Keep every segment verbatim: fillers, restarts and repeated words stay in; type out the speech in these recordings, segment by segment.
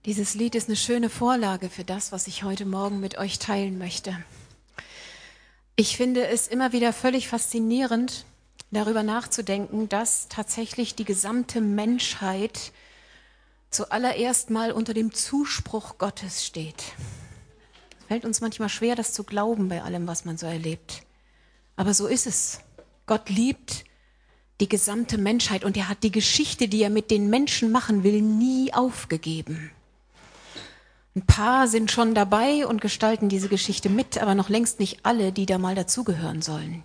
Dieses Lied ist eine schöne Vorlage für das, was ich heute Morgen mit euch teilen möchte. Ich finde es immer wieder völlig faszinierend, darüber nachzudenken, dass tatsächlich die gesamte Menschheit zuallererst mal unter dem Zuspruch Gottes steht. Es fällt uns manchmal schwer, das zu glauben bei allem, was man so erlebt. Aber so ist es. Gott liebt die gesamte Menschheit und er hat die Geschichte, die er mit den Menschen machen will, nie aufgegeben. Ein paar sind schon dabei und gestalten diese Geschichte mit, aber noch längst nicht alle, die da mal dazugehören sollen.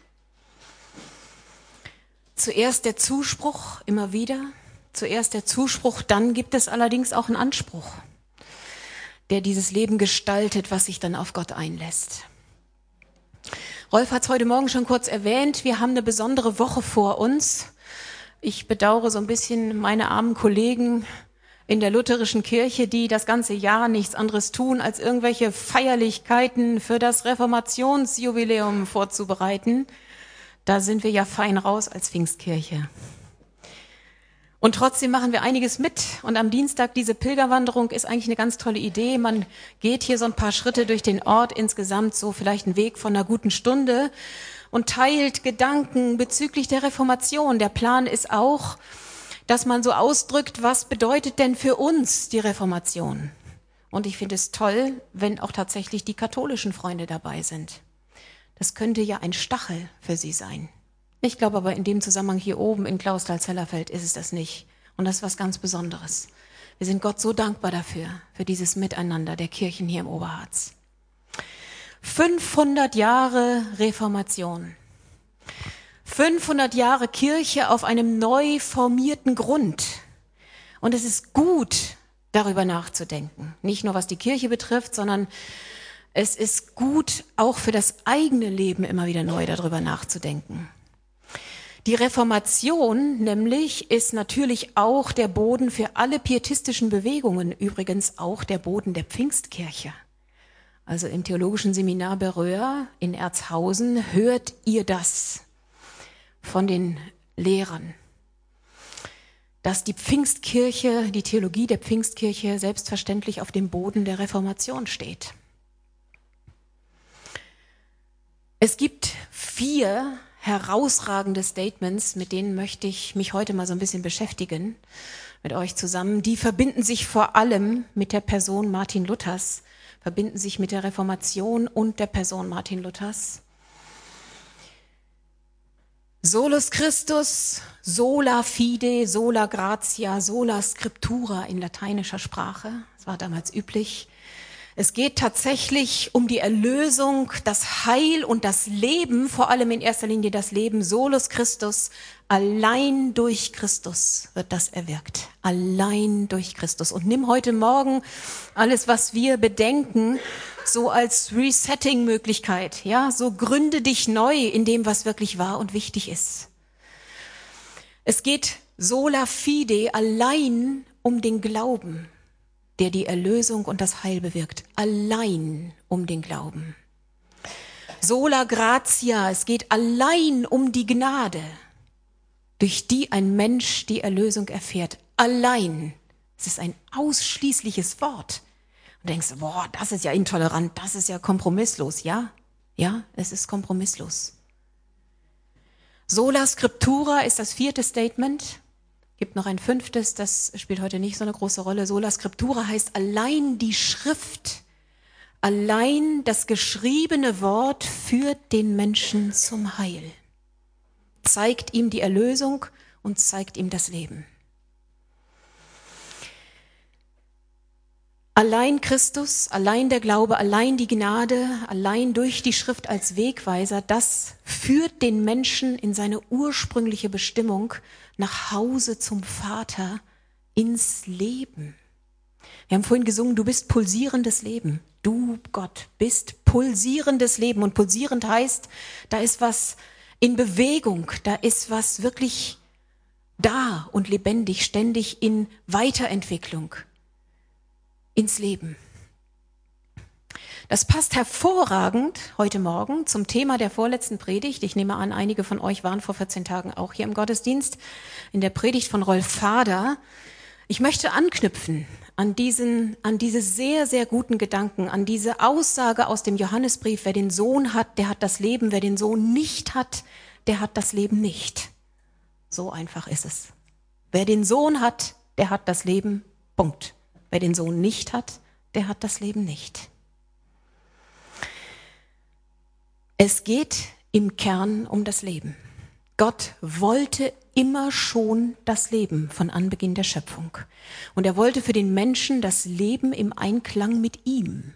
Zuerst der Zuspruch, immer wieder. Zuerst der Zuspruch, dann gibt es allerdings auch einen Anspruch, der dieses Leben gestaltet, was sich dann auf Gott einlässt. Rolf hat es heute Morgen schon kurz erwähnt, wir haben eine besondere Woche vor uns. Ich bedauere so ein bisschen meine armen Kollegen in der lutherischen Kirche, die das ganze Jahr nichts anderes tun, als irgendwelche Feierlichkeiten für das Reformationsjubiläum vorzubereiten. Da sind wir ja fein raus als Pfingstkirche. Und trotzdem machen wir einiges mit. Und am Dienstag diese Pilgerwanderung ist eigentlich eine ganz tolle Idee. Man geht hier so ein paar Schritte durch den Ort, insgesamt so vielleicht einen Weg von einer guten Stunde und teilt Gedanken bezüglich der Reformation. Der Plan ist auch, dass man so ausdrückt, was bedeutet denn für uns die Reformation? Und ich finde es toll, wenn auch tatsächlich die katholischen Freunde dabei sind. Das könnte ja ein Stachel für sie sein. Ich glaube aber in dem Zusammenhang hier oben in Clausthal-Zellerfeld ist es das nicht. Und das ist was ganz Besonderes. Wir sind Gott so dankbar dafür, für dieses Miteinander der Kirchen hier im Oberharz. fünfhundert Jahre Reformation. fünfhundert Jahre Kirche auf einem neu formierten Grund. Und es ist gut, darüber nachzudenken. Nicht nur was die Kirche betrifft, sondern es ist gut, auch für das eigene Leben immer wieder neu darüber nachzudenken. Die Reformation nämlich ist natürlich auch der Boden für alle pietistischen Bewegungen, übrigens auch der Boden der Pfingstkirche. Also im Theologischen Seminar Beröa in Erzhausen hört ihr das von den Lehrern, dass die Pfingstkirche, die Theologie der Pfingstkirche selbstverständlich auf dem Boden der Reformation steht. Es gibt vier herausragende Statements, mit denen möchte ich mich heute mal so ein bisschen beschäftigen, mit euch zusammen. Die verbinden sich vor allem mit der Person Martin Luthers, verbinden sich mit der Reformation und der Person Martin Luthers. Solus Christus, sola fide, sola gratia, sola scriptura in lateinischer Sprache. Das war damals üblich. Es geht tatsächlich um die Erlösung, das Heil und das Leben, vor allem in erster Linie das Leben solus Christus. Allein durch Christus wird das erwirkt. Allein durch Christus. Und nimm heute Morgen alles, was wir bedenken, so als Resetting-Möglichkeit. Ja, so gründe dich neu in dem, was wirklich wahr und wichtig ist. Es geht sola fide, allein um den Glauben, der die Erlösung und das Heil bewirkt. Allein um den Glauben. Sola gratia, es geht allein um die Gnade, durch die ein Mensch die Erlösung erfährt. Allein. Es ist ein ausschließliches Wort. Und du denkst, boah, das ist ja intolerant, das ist ja kompromisslos. Ja, ja, es ist kompromisslos. Sola scriptura ist das vierte Statement. Gibt noch ein fünftes, das spielt heute nicht so eine große Rolle. Sola scriptura heißt allein die Schrift, allein das geschriebene Wort führt den Menschen zum Heil. Zeigt ihm die Erlösung und zeigt ihm das Leben. Allein Christus, allein der Glaube, allein die Gnade, allein durch die Schrift als Wegweiser, das führt den Menschen in seine ursprüngliche Bestimmung nach Hause zum Vater, ins Leben. Wir haben vorhin gesungen, du bist pulsierendes Leben. Du, Gott, bist pulsierendes Leben. Und pulsierend heißt, da ist was in Bewegung, da ist was wirklich da und lebendig, ständig in Weiterentwicklung. Ins Leben. Das passt hervorragend heute Morgen zum Thema der vorletzten Predigt. Ich nehme an, einige von euch waren vor vierzehn Tagen auch hier im Gottesdienst. In der Predigt von Rolf Fader Ich möchte anknüpfen an diesen, an diese sehr, sehr guten Gedanken, an diese Aussage aus dem Johannesbrief, wer den Sohn hat, der hat das Leben, wer den Sohn nicht hat, der hat das Leben nicht. So einfach ist es. Wer den Sohn hat, der hat das Leben, Punkt. Wer den Sohn nicht hat, der hat das Leben nicht. Es geht im Kern um das Leben. Gott wollte immer schon das Leben von Anbeginn der Schöpfung. Und er wollte für den Menschen das Leben im Einklang mit ihm.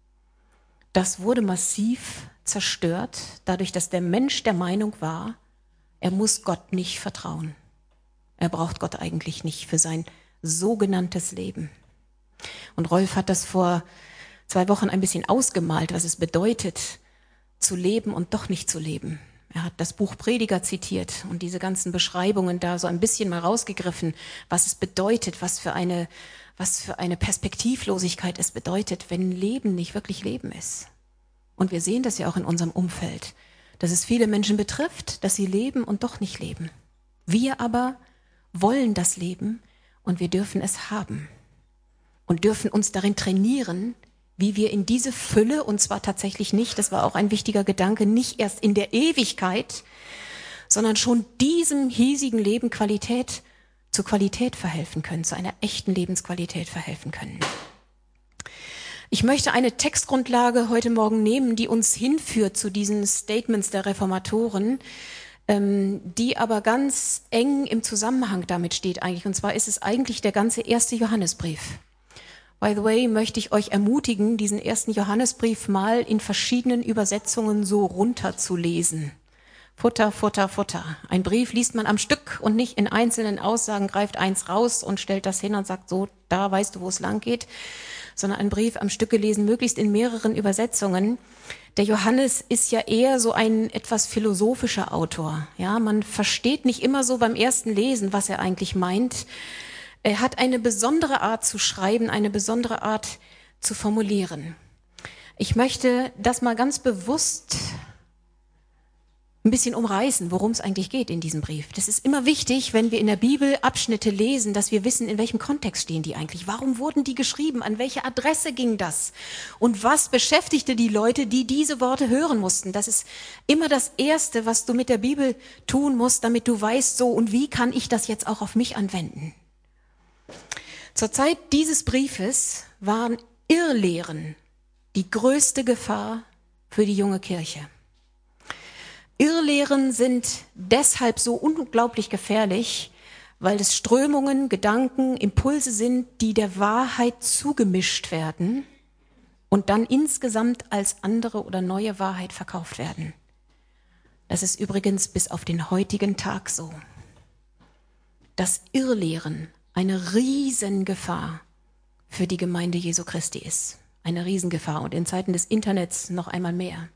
Das wurde massiv zerstört, dadurch, dass der Mensch der Meinung war, er muss Gott nicht vertrauen. Er braucht Gott eigentlich nicht für sein sogenanntes Leben. Und Rolf hat das vor zwei Wochen ein bisschen ausgemalt, was es bedeutet, zu leben und doch nicht zu leben. Er hat das Buch Prediger zitiert und diese ganzen Beschreibungen da so ein bisschen mal rausgegriffen, was es bedeutet, was für eine, was für eine Perspektivlosigkeit es bedeutet, wenn Leben nicht wirklich Leben ist. Und wir sehen das ja auch in unserem Umfeld, dass es viele Menschen betrifft, dass sie leben und doch nicht leben. Wir aber wollen das Leben und wir dürfen es haben und dürfen uns darin trainieren, wie wir in diese Fülle, und zwar tatsächlich nicht, das war auch ein wichtiger Gedanke, nicht erst in der Ewigkeit, sondern schon diesem hiesigen Leben Qualität zu Qualität verhelfen können, zu einer echten Lebensqualität verhelfen können. Ich möchte eine Textgrundlage heute Morgen nehmen, die uns hinführt zu diesen Statements der Reformatoren, ähm, die aber ganz eng im Zusammenhang damit steht eigentlich. Und zwar ist es eigentlich der ganze erste Johannesbrief. By the way, möchte ich euch ermutigen, diesen ersten Johannesbrief mal in verschiedenen Übersetzungen so runterzulesen. Futter, Futter, Futter. Ein Brief liest man am Stück und nicht in einzelnen Aussagen, greift eins raus und stellt das hin und sagt so, da weißt du, wo es lang geht. Sondern ein Brief am Stück gelesen, möglichst in mehreren Übersetzungen. Der Johannes ist ja eher so ein etwas philosophischer Autor. Ja, man versteht nicht immer so beim ersten Lesen, was er eigentlich meint. Er hat eine besondere Art zu schreiben, eine besondere Art zu formulieren. Ich möchte das mal ganz bewusst ein bisschen umreißen, worum es eigentlich geht in diesem Brief. Das ist immer wichtig, wenn wir in der Bibel Abschnitte lesen, dass wir wissen, in welchem Kontext stehen die eigentlich. Warum wurden die geschrieben? An welche Adresse ging das? Und was beschäftigte die Leute, die diese Worte hören mussten? Das ist immer das Erste, was du mit der Bibel tun musst, damit du weißt, so und wie kann ich das jetzt auch auf mich anwenden? Zur Zeit dieses Briefes waren Irrlehren die größte Gefahr für die junge Kirche. Irrlehren sind deshalb so unglaublich gefährlich, weil es Strömungen, Gedanken, Impulse sind, die der Wahrheit zugemischt werden und dann insgesamt als andere oder neue Wahrheit verkauft werden. Das ist übrigens bis auf den heutigen Tag so. Das Irrlehren eine Riesengefahr für die Gemeinde Jesu Christi ist. Eine Riesengefahr und in Zeiten des Internets noch einmal mehr.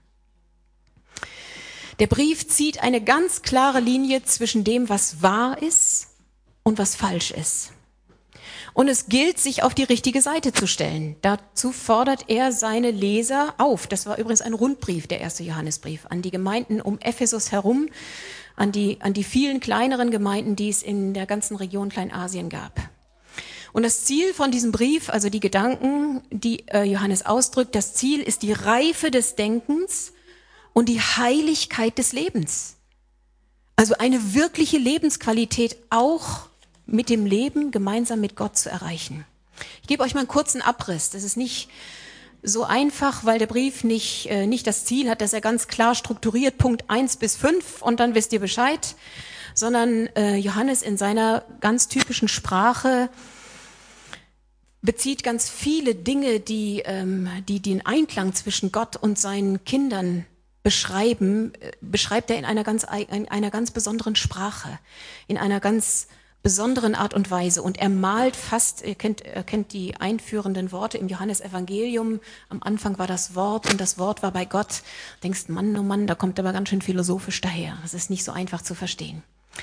Der Brief zieht eine ganz klare Linie zwischen dem, was wahr ist und was falsch ist. Und es gilt, sich auf die richtige Seite zu stellen. Dazu fordert er seine Leser auf. Das war übrigens ein Rundbrief, der erste Johannesbrief, an die Gemeinden um Ephesus herum, an die, an die vielen kleineren Gemeinden, die es in der ganzen Region Kleinasien gab. Und das Ziel von diesem Brief, also die Gedanken, die äh, Johannes ausdrückt, das Ziel ist die Reife des Denkens und die Heiligkeit des Lebens. Also eine wirkliche Lebensqualität auch mit dem Leben gemeinsam mit Gott zu erreichen. Ich gebe euch mal einen kurzen Abriss. Das ist nicht so einfach, weil der Brief nicht, äh, nicht das Ziel hat, dass er ganz klar strukturiert, Punkt eins bis fünf und dann wisst ihr Bescheid, sondern äh, Johannes in seiner ganz typischen Sprache bezieht ganz viele Dinge, die, ähm, die den Einklang zwischen Gott und seinen Kindern beschreiben, äh, beschreibt er in einer ganz, in einer ganz besonderen Sprache, in einer ganz besonderen Art und Weise. Und er malt fast, ihr kennt, ihr kennt die einführenden Worte im Johannesevangelium. Am Anfang war das Wort und das Wort war bei Gott. Du denkst, Mann, oh Mann, da kommt aber ganz schön philosophisch daher. Das ist nicht so einfach zu verstehen.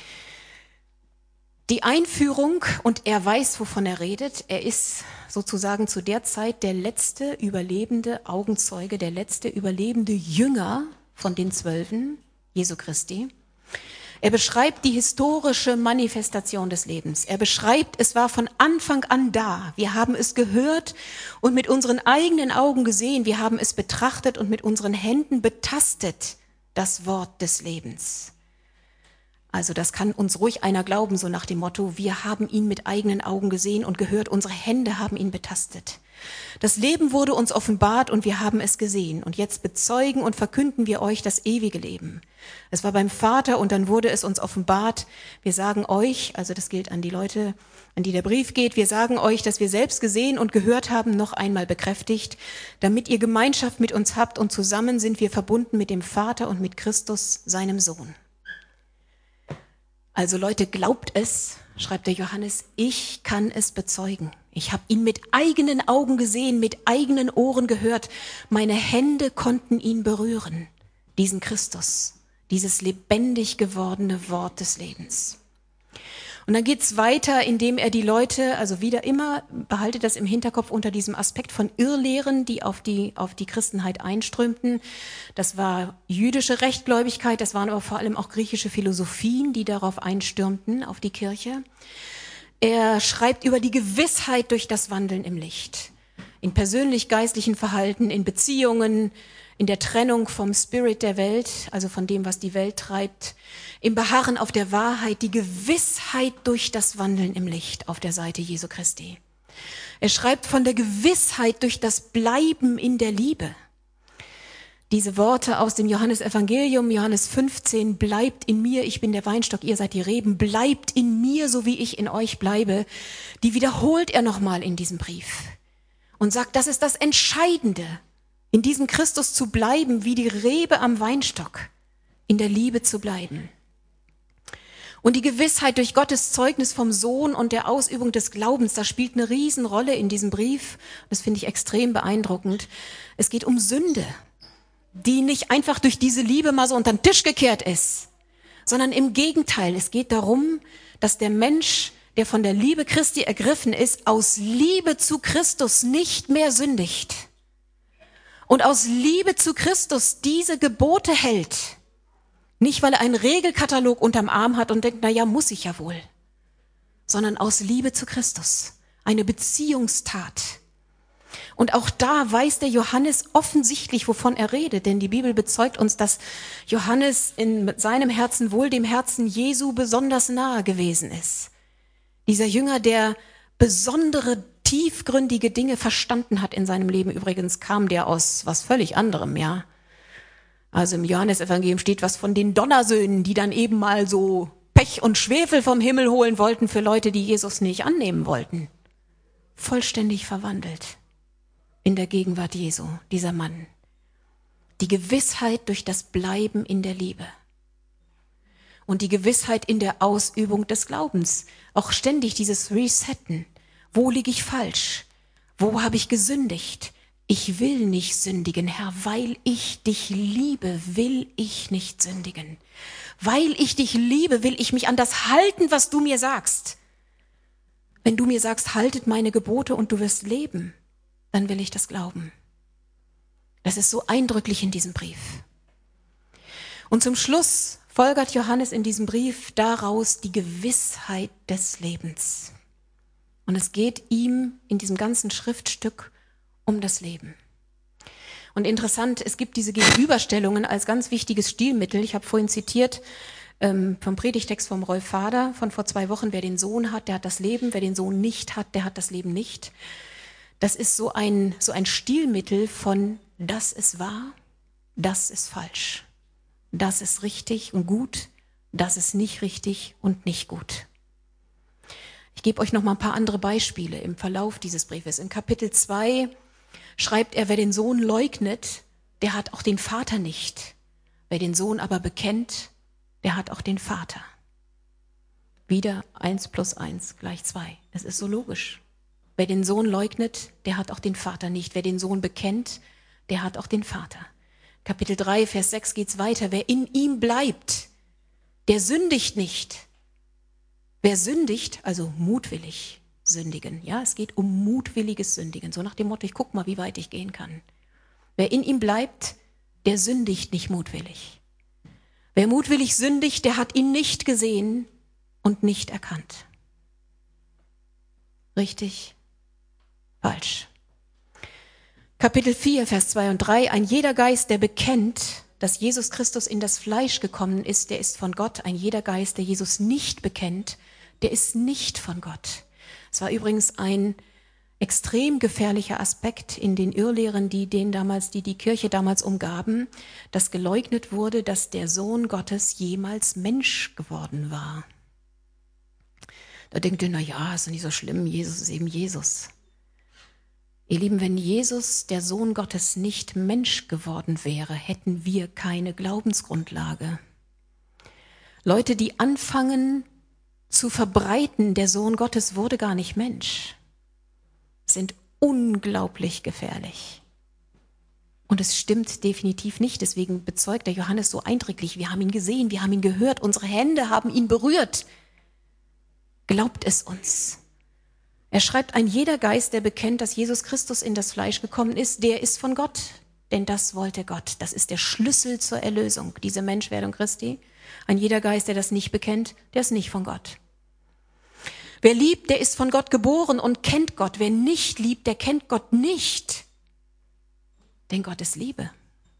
Die Einführung, und er weiß, wovon er redet. Er ist sozusagen zu der Zeit der letzte überlebende Augenzeuge, der letzte überlebende Jünger von den Zwölfen Jesu Christi. Er beschreibt die historische Manifestation des Lebens. Er beschreibt, es war von Anfang an da. Wir haben es gehört und mit unseren eigenen Augen gesehen. Wir haben es betrachtet und mit unseren Händen betastet, das Wort des Lebens. Also das kann uns ruhig einer glauben, so nach dem Motto, wir haben ihn mit eigenen Augen gesehen und gehört, unsere Hände haben ihn betastet. Das Leben wurde uns offenbart und wir haben es gesehen. Und jetzt bezeugen und verkünden wir euch das ewige Leben. Es war beim Vater und dann wurde es uns offenbart. Wir sagen euch, also das gilt an die Leute, an die der Brief geht, wir sagen euch, dass wir selbst gesehen und gehört haben, noch einmal bekräftigt, damit ihr Gemeinschaft mit uns habt und zusammen sind wir verbunden mit dem Vater und mit Christus, seinem Sohn. Also Leute, glaubt es, schreibt der Johannes, ich kann es bezeugen. Ich habe ihn mit eigenen Augen gesehen, mit eigenen Ohren gehört. Meine Hände konnten ihn berühren, diesen Christus, dieses lebendig gewordene Wort des Lebens. Und dann geht's weiter, indem er die Leute, also wieder immer, behaltet das im Hinterkopf unter diesem Aspekt von Irrlehren, die auf die, auf die Christenheit einströmten. Das war jüdische Rechtgläubigkeit, das waren aber vor allem auch griechische Philosophien, die darauf einstürmten, auf die Kirche. Er schreibt über die Gewissheit durch das Wandeln im Licht. In persönlich-geistlichen Verhalten, in Beziehungen, in der Trennung vom Spirit der Welt, also von dem, was die Welt treibt, im Beharren auf der Wahrheit, die Gewissheit durch das Wandeln im Licht auf der Seite Jesu Christi. Er schreibt von der Gewissheit durch das Bleiben in der Liebe. Diese Worte aus dem Johannesevangelium, Johannes fünfzehn, bleibt in mir, ich bin der Weinstock, ihr seid die Reben, bleibt in mir, so wie ich in euch bleibe, die wiederholt er nochmal in diesem Brief und sagt, das ist das Entscheidende, in diesem Christus zu bleiben, wie die Rebe am Weinstock, in der Liebe zu bleiben. Und die Gewissheit durch Gottes Zeugnis vom Sohn und der Ausübung des Glaubens, das spielt eine Riesenrolle in diesem Brief. Das finde ich extrem beeindruckend. Es geht um Sünde, die nicht einfach durch diese Liebe mal so unter den Tisch gekehrt ist, sondern im Gegenteil. Es geht darum, dass der Mensch, der von der Liebe Christi ergriffen ist, aus Liebe zu Christus nicht mehr sündigt. Und aus Liebe zu Christus diese Gebote hält. Nicht, weil er einen Regelkatalog unterm Arm hat und denkt, na ja, muss ich ja wohl. Sondern aus Liebe zu Christus. Eine Beziehungstat. Und auch da weiß der Johannes offensichtlich, wovon er redet. Denn die Bibel bezeugt uns, dass Johannes in seinem Herzen wohl dem Herzen Jesu besonders nahe gewesen ist. Dieser Jünger, der besondere, tiefgründige Dinge verstanden hat in seinem Leben. Übrigens kam der aus was völlig anderem, ja. Also im Johannesevangelium steht was von den Donnersöhnen, die dann eben mal so Pech und Schwefel vom Himmel holen wollten für Leute, die Jesus nicht annehmen wollten. Vollständig verwandelt in der Gegenwart Jesu, dieser Mann. Die Gewissheit durch das Bleiben in der Liebe. Und die Gewissheit in der Ausübung des Glaubens. Auch ständig dieses Resetten. Wo liege ich falsch? Wo habe ich gesündigt? Ich will nicht sündigen, Herr, weil ich dich liebe, will ich nicht sündigen. Weil ich dich liebe, will ich mich an das halten, was du mir sagst. Wenn du mir sagst, haltet meine Gebote und du wirst leben, dann will ich das glauben. Das ist so eindrücklich in diesem Brief. Und zum Schluss folgert Johannes in diesem Brief daraus die Gewissheit des Lebens. Und es geht ihm in diesem ganzen Schriftstück um das Leben. Und interessant, es gibt diese Gegenüberstellungen als ganz wichtiges Stilmittel. Ich habe vorhin zitiert ähm, vom Predigtext vom Rolf Vader von vor zwei Wochen, wer den Sohn hat, der hat das Leben, wer den Sohn nicht hat, der hat das Leben nicht. Das ist so ein, so ein Stilmittel von das ist wahr, das ist falsch. Das ist richtig und gut, das ist nicht richtig und nicht gut. Ich gebe euch noch mal ein paar andere Beispiele im Verlauf dieses Briefes. In Kapitel zwei schreibt er, wer den Sohn leugnet, der hat auch den Vater nicht. Wer den Sohn aber bekennt, der hat auch den Vater. Wieder eins plus eins gleich zwei. Es ist so logisch. Wer den Sohn leugnet, der hat auch den Vater nicht. Wer den Sohn bekennt, der hat auch den Vater. Kapitel drei, Vers sechs geht's weiter. Wer in ihm bleibt, der sündigt nicht. Wer sündigt, also mutwillig sündigen. Ja, es geht um mutwilliges Sündigen. So nach dem Motto, ich guck mal, wie weit ich gehen kann. Wer in ihm bleibt, der sündigt nicht mutwillig. Wer mutwillig sündigt, der hat ihn nicht gesehen und nicht erkannt. Richtig? Falsch. Kapitel vier, Vers zwei und drei. Ein jeder Geist, der bekennt, dass Jesus Christus in das Fleisch gekommen ist, der ist von Gott. Ein jeder Geist, der Jesus nicht bekennt, der ist nicht von Gott. Es war übrigens ein extrem gefährlicher Aspekt in den Irrlehren, die den damals, die die Kirche damals umgaben, dass geleugnet wurde, dass der Sohn Gottes jemals Mensch geworden war. Da denkt ihr, na ja, ist doch nicht so schlimm, Jesus ist eben Jesus. Ihr Lieben, wenn Jesus, der Sohn Gottes, nicht Mensch geworden wäre, hätten wir keine Glaubensgrundlage. Leute, die anfangen zu verbreiten, der Sohn Gottes wurde gar nicht Mensch, sind unglaublich gefährlich. Und es stimmt definitiv nicht, deswegen bezeugt der Johannes so eindrücklich, wir haben ihn gesehen, wir haben ihn gehört, unsere Hände haben ihn berührt. Glaubt es uns. Er schreibt, ein jeder Geist, der bekennt, dass Jesus Christus in das Fleisch gekommen ist, der ist von Gott, denn das wollte Gott. Das ist der Schlüssel zur Erlösung, diese Menschwerdung Christi. Ein jeder Geist, der das nicht bekennt, der ist nicht von Gott. Wer liebt, der ist von Gott geboren und kennt Gott. Wer nicht liebt, der kennt Gott nicht, denn Gott ist Liebe.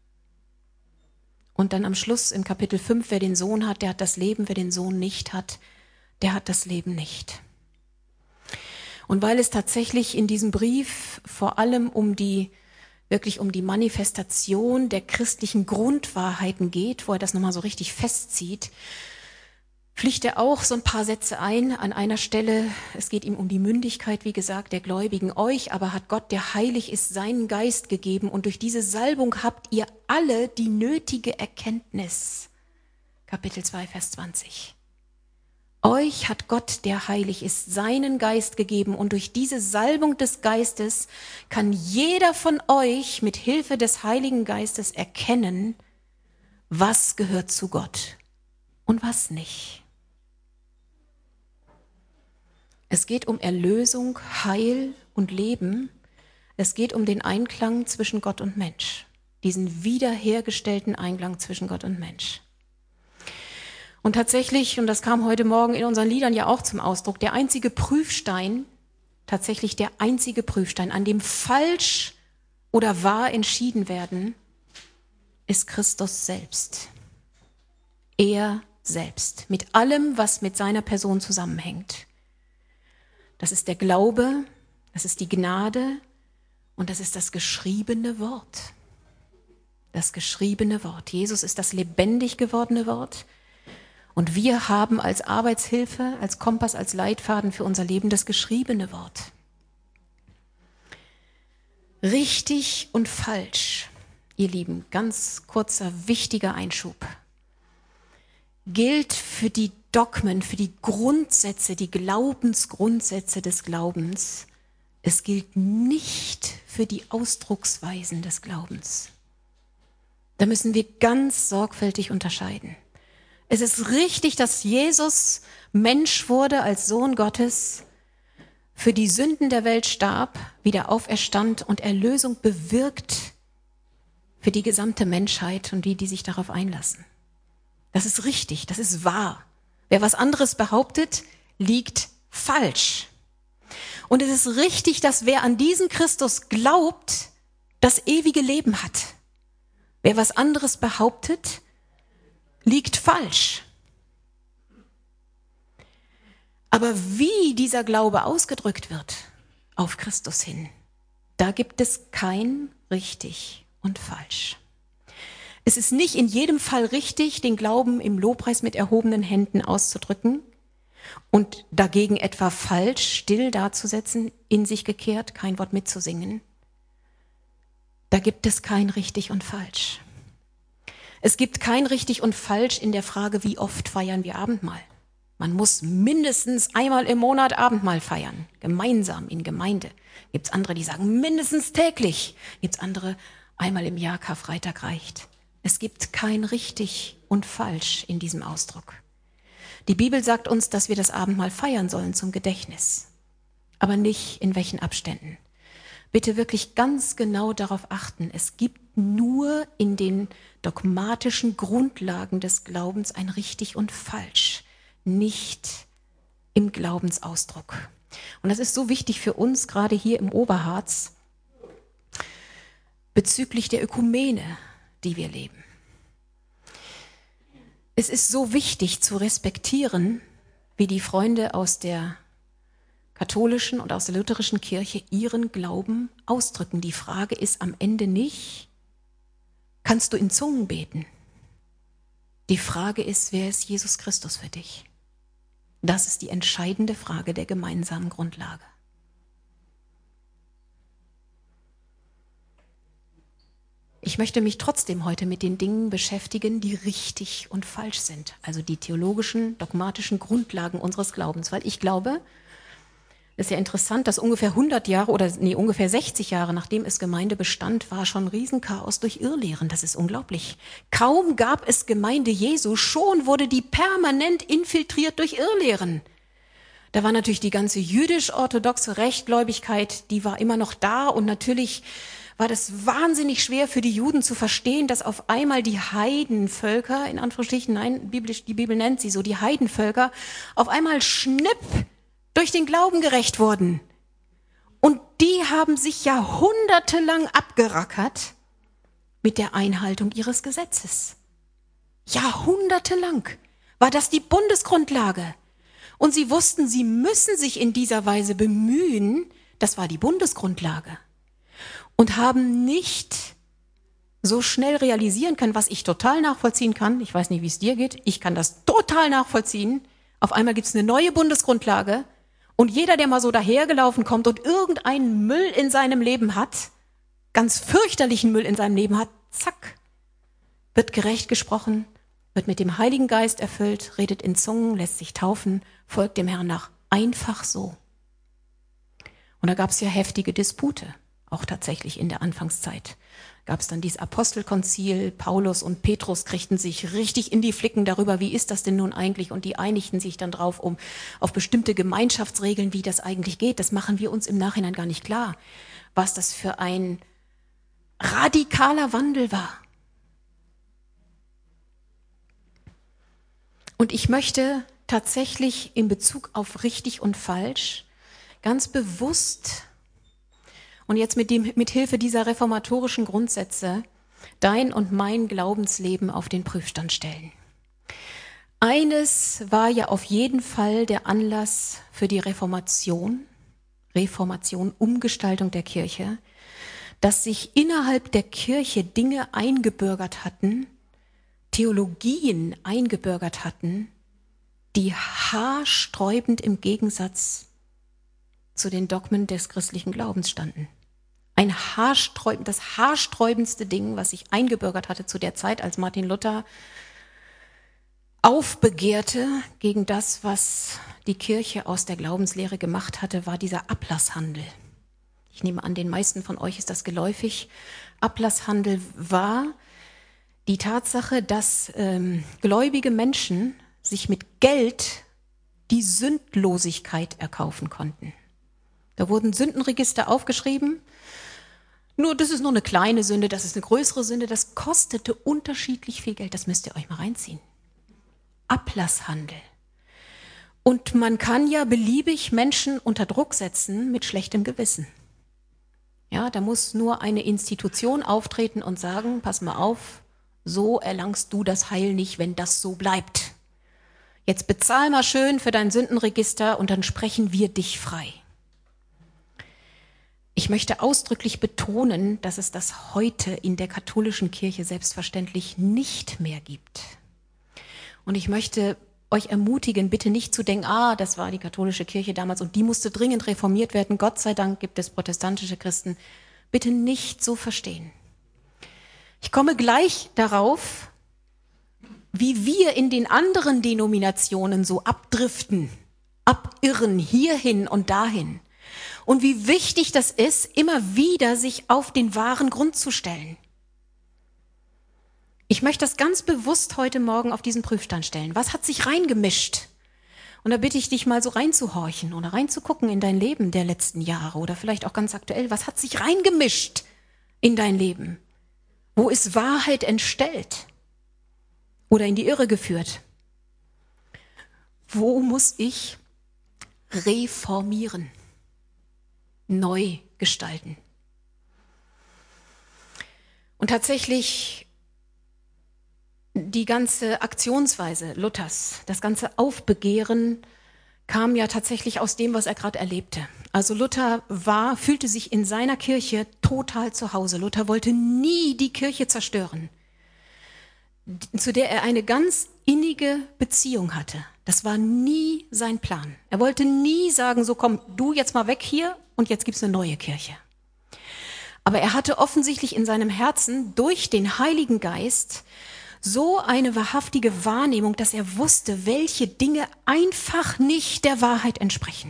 Und dann am Schluss im Kapitel fünf, wer den Sohn hat, der hat das Leben, wer den Sohn nicht hat, der hat das Leben nicht. Und weil es tatsächlich in diesem Brief vor allem um die, wirklich um die Manifestation der christlichen Grundwahrheiten geht, wo er das nochmal so richtig festzieht, pflicht er auch so ein paar Sätze ein an einer Stelle. Es geht ihm um die Mündigkeit, wie gesagt, der Gläubigen. Euch aber hat Gott, der heilig ist, seinen Geist gegeben und durch diese Salbung habt ihr alle die nötige Erkenntnis. Kapitel zwei, Vers zwanzig. Euch hat Gott, der heilig ist, seinen Geist gegeben und durch diese Salbung des Geistes kann jeder von euch mit Hilfe des Heiligen Geistes erkennen, was gehört zu Gott und was nicht. Es geht um Erlösung, Heil und Leben. Es geht um den Einklang zwischen Gott und Mensch, diesen wiederhergestellten Einklang zwischen Gott und Mensch. Und tatsächlich, und das kam heute Morgen in unseren Liedern ja auch zum Ausdruck, der einzige Prüfstein, tatsächlich der einzige Prüfstein, an dem falsch oder wahr entschieden werden, ist Christus selbst. Er selbst, mit allem, was mit seiner Person zusammenhängt. Das ist der Glaube, das ist die Gnade und das ist das geschriebene Wort. Das geschriebene Wort. Jesus ist das lebendig gewordene Wort. Und wir haben als Arbeitshilfe, als Kompass, als Leitfaden für unser Leben das geschriebene Wort. Richtig und falsch, ihr Lieben, ganz kurzer, wichtiger Einschub, gilt für die Dogmen, für die Grundsätze, die Glaubensgrundsätze des Glaubens. Es gilt nicht für die Ausdrucksweisen des Glaubens. Da müssen wir ganz sorgfältig unterscheiden. Es ist richtig, dass Jesus Mensch wurde als Sohn Gottes, für die Sünden der Welt starb, wieder auferstand und Erlösung bewirkt für die gesamte Menschheit und die, die sich darauf einlassen. Das ist richtig, das ist wahr. Wer was anderes behauptet, liegt falsch. Und es ist richtig, dass wer an diesen Christus glaubt, das ewige Leben hat. Wer was anderes behauptet, liegt falsch. Aber wie dieser Glaube ausgedrückt wird, auf Christus hin, da gibt es kein richtig und falsch. Es ist nicht in jedem Fall richtig, den Glauben im Lobpreis mit erhobenen Händen auszudrücken und dagegen etwa falsch, still dazusetzen, in sich gekehrt, kein Wort mitzusingen. Da gibt es kein richtig und falsch. Es gibt kein richtig und falsch in der Frage, wie oft feiern wir Abendmahl. Man muss mindestens einmal im Monat Abendmahl feiern, gemeinsam in Gemeinde. Gibt es andere, die sagen mindestens täglich. Gibt es andere, einmal im Jahr, Karfreitag reicht. Es gibt kein richtig und falsch in diesem Ausdruck. Die Bibel sagt uns, dass wir das Abendmahl feiern sollen zum Gedächtnis, aber nicht in welchen Abständen. bitte wirklich ganz genau darauf achten. Es gibt nur in den dogmatischen Grundlagen des Glaubens ein richtig und falsch, nicht im Glaubensausdruck. Und das ist so wichtig für uns, gerade hier im Oberharz, bezüglich der Ökumene, die wir leben. Es ist so wichtig zu respektieren, wie die Freunde aus der katholischen und aus der lutherischen Kirche ihren Glauben ausdrücken. Die Frage ist am Ende nicht, kannst du in Zungen beten? Die Frage ist, wer ist Jesus Christus für dich? Das ist die entscheidende Frage der gemeinsamen Grundlage. Ich möchte mich trotzdem heute mit den Dingen beschäftigen, die richtig und falsch sind. Also die theologischen, dogmatischen Grundlagen unseres Glaubens. Weil ich glaube, es ist ja interessant, dass ungefähr hundert Jahre oder nee, ungefähr sechzig Jahre, nachdem es Gemeinde bestand, war schon Riesenchaos durch Irrlehren. Das ist unglaublich. Kaum gab es Gemeinde Jesu, schon wurde die permanent infiltriert durch Irrlehren. Da war natürlich die ganze jüdisch-orthodoxe Rechtgläubigkeit, die war immer noch da und natürlich war das wahnsinnig schwer für die Juden zu verstehen, dass auf einmal die Heidenvölker, in Anführungsstrichen, nein, biblisch, die Bibel nennt sie so, die Heidenvölker, auf einmal schnipp durch den Glauben gerecht wurden. Und die haben sich jahrhundertelang abgerackert mit der Einhaltung ihres Gesetzes. Jahrhundertelang war das die Bundesgrundlage. Und sie wussten, sie müssen sich in dieser Weise bemühen, das war die Bundesgrundlage. Und haben nicht so schnell realisieren können, was ich total nachvollziehen kann. Ich weiß nicht, wie es dir geht. Ich kann das total nachvollziehen. Auf einmal gibt es eine neue Bundesgrundlage. Und jeder, der mal so dahergelaufen kommt und irgendeinen Müll in seinem Leben hat, ganz fürchterlichen Müll in seinem Leben hat, zack, wird gerecht gesprochen, wird mit dem Heiligen Geist erfüllt, redet in Zungen, lässt sich taufen, folgt dem Herrn nach. Einfach so. Und da gab es ja heftige Dispute. Auch tatsächlich in der Anfangszeit gab es dann dieses Apostelkonzil, Paulus und Petrus kriegten sich richtig in die Flicken darüber, wie ist das denn nun eigentlich? Und die einigten sich dann drauf, um auf bestimmte Gemeinschaftsregeln, wie das eigentlich geht. Das machen wir uns im Nachhinein gar nicht klar, was das für ein radikaler Wandel war. Und ich möchte tatsächlich in Bezug auf richtig und falsch ganz bewusst und jetzt mit, dem, mit Hilfe dieser reformatorischen Grundsätze dein und mein Glaubensleben auf den Prüfstand stellen. Eines war ja auf jeden Fall der Anlass für die Reformation, Reformation, Umgestaltung der Kirche, dass sich innerhalb der Kirche Dinge eingebürgert hatten, Theologien eingebürgert hatten, die haarsträubend im Gegensatz zu den Dogmen des christlichen Glaubens standen. Ein haarsträub, das haarsträubendste Ding, was sich eingebürgert hatte zu der Zeit, als Martin Luther aufbegehrte gegen das, was die Kirche aus der Glaubenslehre gemacht hatte, war dieser Ablasshandel. Ich nehme an, den meisten von euch ist das geläufig. Ablasshandel war die Tatsache, dass ähm, gläubige Menschen sich mit Geld die Sündlosigkeit erkaufen konnten. Da wurden Sündenregister aufgeschrieben. Nur, das ist nur eine kleine Sünde, das ist eine größere Sünde. Das kostete unterschiedlich viel Geld. Das müsst ihr euch mal reinziehen. Ablasshandel. Und man kann ja beliebig Menschen unter Druck setzen mit schlechtem Gewissen. Ja, da muss nur eine Institution auftreten und sagen, pass mal auf, so erlangst du das Heil nicht, wenn das so bleibt. Jetzt bezahl mal schön für dein Sündenregister und dann sprechen wir dich frei. Ich möchte ausdrücklich betonen, dass es das heute in der katholischen Kirche selbstverständlich nicht mehr gibt. Und ich möchte euch ermutigen, bitte nicht zu denken, ah, das war die katholische Kirche damals und die musste dringend reformiert werden. Gott sei Dank gibt es protestantische Christen. Bitte nicht so verstehen. Ich komme gleich darauf, wie wir in den anderen Denominationen so abdriften, abirren, hierhin und dahin. Und wie wichtig das ist, immer wieder sich auf den wahren Grund zu stellen. Ich möchte das ganz bewusst heute Morgen auf diesen Prüfstand stellen. Was hat sich reingemischt? Und da bitte ich dich mal so reinzuhorchen oder reinzugucken in dein Leben der letzten Jahre oder vielleicht auch ganz aktuell. Was hat sich reingemischt in dein Leben? Wo ist Wahrheit entstellt oder in die Irre geführt? Wo muss ich reformieren, neu gestalten? Und tatsächlich die ganze Aktionsweise Luthers, das ganze Aufbegehren kam ja tatsächlich aus dem, was er gerade erlebte. Also Luther war, fühlte sich in seiner Kirche total zu Hause. Luther wollte nie die Kirche zerstören, zu der er eine ganz innige Beziehung hatte. Das war nie sein Plan. Er wollte nie sagen, so komm du jetzt mal weg hier und jetzt gibt's eine neue Kirche. Aber er hatte offensichtlich in seinem Herzen durch den Heiligen Geist so eine wahrhaftige Wahrnehmung, dass er wusste, welche Dinge einfach nicht der Wahrheit entsprechen.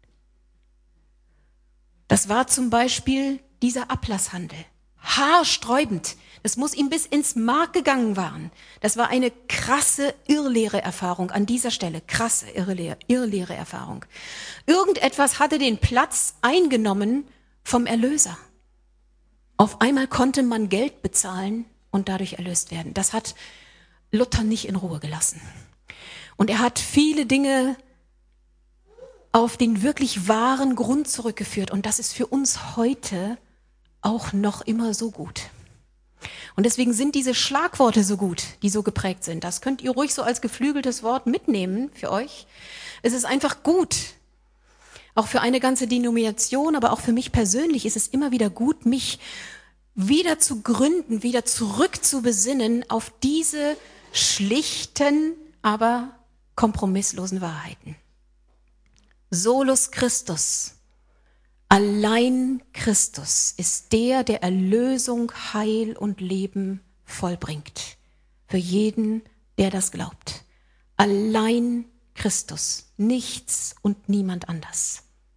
Das war zum Beispiel dieser Ablasshandel. Haarsträubend. Das muss ihm bis ins Mark gegangen waren. Das war eine krasse Irrlehre-Erfahrung an dieser Stelle. Krasse Irrlehre, Irrlehre-Erfahrung. Irgendetwas hatte den Platz eingenommen vom Erlöser. Auf einmal konnte man Geld bezahlen und dadurch erlöst werden. Das hat Luther nicht in Ruhe gelassen. Und er hat viele Dinge auf den wirklich wahren Grund zurückgeführt. Und das ist für uns heute auch noch immer so gut. Und deswegen sind diese Schlagworte so gut, die so geprägt sind. Das könnt ihr ruhig so als geflügeltes Wort mitnehmen für euch. Es ist einfach gut. Auch für eine ganze Denomination, aber auch für mich persönlich ist es immer wieder gut, mich wieder zu gründen, wieder zurück zu besinnen auf diese schlichten, aber kompromisslosen Wahrheiten. Solus Christus, allein Christus ist der, der Erlösung, Heil und Leben vollbringt. Für jeden, der das glaubt. Allein Christus, nichts und niemand anders.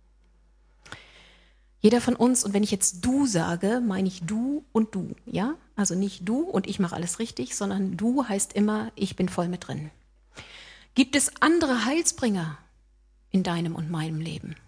Jeder von uns, und wenn ich jetzt du sage, meine ich du und du, ja? Also nicht du und ich mache alles richtig, sondern du heißt immer, ich bin voll mit drin. Gibt es andere Heilsbringer in deinem und meinem Leben?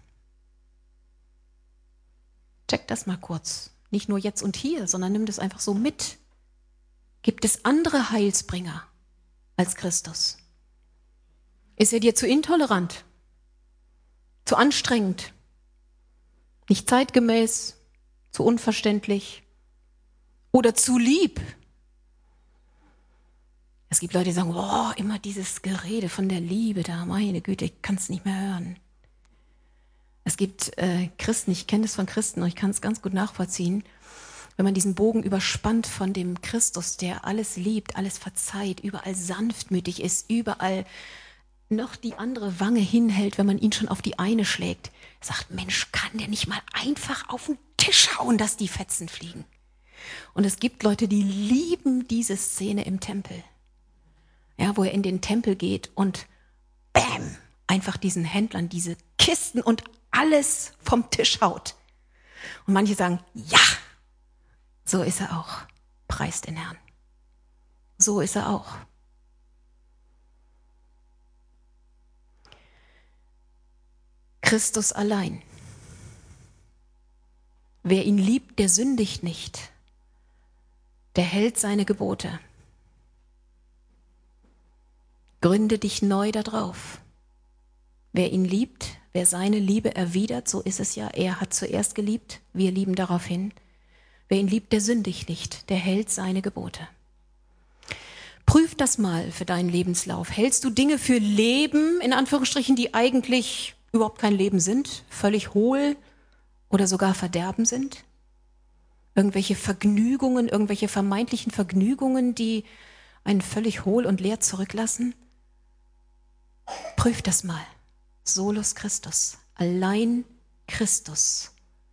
Check das mal kurz. Nicht nur jetzt und hier, sondern nimm das einfach so mit. Gibt es andere Heilsbringer als Christus? Ist er dir zu intolerant? Zu anstrengend? Nicht zeitgemäß, zu unverständlich oder zu lieb. Es gibt Leute, die sagen, boah, immer dieses Gerede von der Liebe da, meine Güte, ich kann es nicht mehr hören. Es gibt äh, Christen, ich kenne das von Christen und ich kann es ganz gut nachvollziehen, wenn man diesen Bogen überspannt von dem Christus, der alles liebt, alles verzeiht, überall sanftmütig ist, überall noch die andere Wange hinhält, wenn man ihn schon auf die eine schlägt. Er sagt, Mensch, kann der nicht mal einfach auf den Tisch hauen, dass die Fetzen fliegen? Und es gibt Leute, die lieben diese Szene im Tempel. Ja, wo er in den Tempel geht und bäm, einfach diesen Händlern diese Kisten und alles vom Tisch haut. Und manche sagen, ja, so ist er auch. Preist den Herrn. So ist er auch. Christus allein. Wer ihn liebt, der sündigt nicht. Der hält seine Gebote. Gründe dich neu darauf. Wer ihn liebt, wer seine Liebe erwidert, so ist es ja, er hat zuerst geliebt, wir lieben darauf hin. Wer ihn liebt, der sündigt nicht, der hält seine Gebote. Prüf das mal für deinen Lebenslauf. Hältst du Dinge für Leben, in Anführungsstrichen, die eigentlich überhaupt kein Leben sind, völlig hohl oder sogar Verderben sind? Irgendwelche Vergnügungen, irgendwelche vermeintlichen Vergnügungen, die einen völlig hohl und leer zurücklassen? Prüf das mal. Solus Christus, allein Christus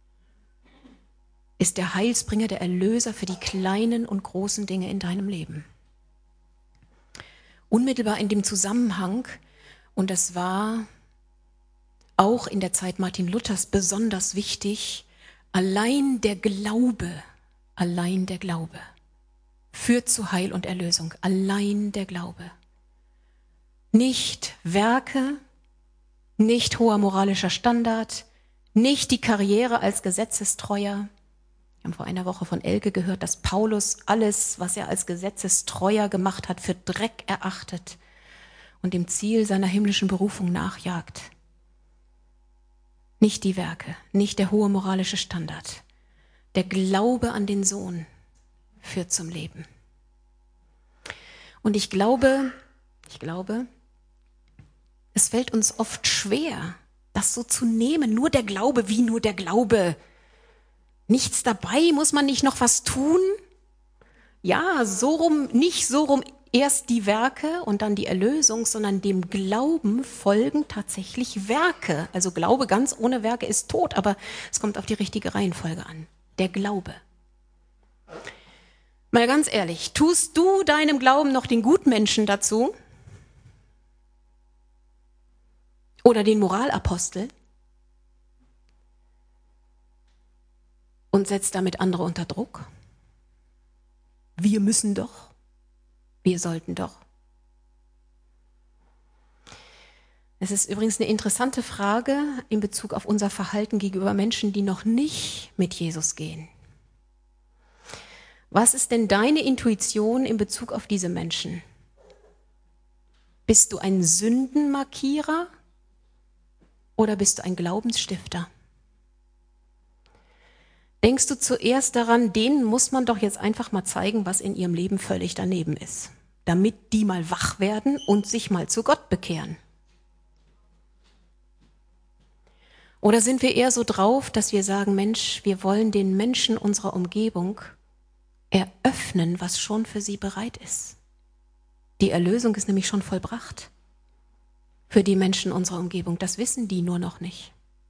ist der Heilsbringer, der Erlöser für die kleinen und großen Dinge in deinem Leben. Unmittelbar in dem Zusammenhang, und das war auch in der Zeit Martin Luthers besonders wichtig, allein der Glaube, allein der Glaube führt zu Heil und Erlösung, allein der Glaube. Nicht Werke, nicht hoher moralischer Standard, nicht die Karriere als Gesetzestreuer. Wir haben vor einer Woche von Elke gehört, dass Paulus alles, was er als Gesetzestreuer gemacht hat, für Dreck erachtet und dem Ziel seiner himmlischen Berufung nachjagt. Nicht die Werke, nicht der hohe moralische Standard. Der Glaube an den Sohn führt zum Leben. Und ich glaube, ich glaube, es fällt uns oft schwer, das so zu nehmen. Nur der Glaube, wie nur der Glaube. Nichts dabei, muss man nicht noch was tun? Ja, so rum, nicht so rum erst die Werke und dann die Erlösung, sondern dem Glauben folgen tatsächlich Werke. Also Glaube ganz ohne Werke ist tot, aber es kommt auf die richtige Reihenfolge an. Der Glaube. Mal ganz ehrlich, tust du deinem Glauben noch den Gutmenschen dazu? Oder den Moralapostel? Und setzt damit andere unter Druck? Wir müssen doch. Wir sollten doch. Es ist übrigens eine interessante Frage in Bezug auf unser Verhalten gegenüber Menschen, die noch nicht mit Jesus gehen. Was ist denn deine Intuition in Bezug auf diese Menschen? Bist du ein Sündenmarkierer oder bist du ein Glaubensstifter? Denkst du zuerst daran, denen muss man doch jetzt einfach mal zeigen, was in ihrem Leben völlig daneben ist, damit die mal wach werden und sich mal zu Gott bekehren? Oder sind wir eher so drauf, dass wir sagen, Mensch, wir wollen den Menschen unserer Umgebung eröffnen, was schon für sie bereit ist? Die Erlösung ist nämlich schon vollbracht für die Menschen unserer Umgebung. Das wissen die nur noch nicht.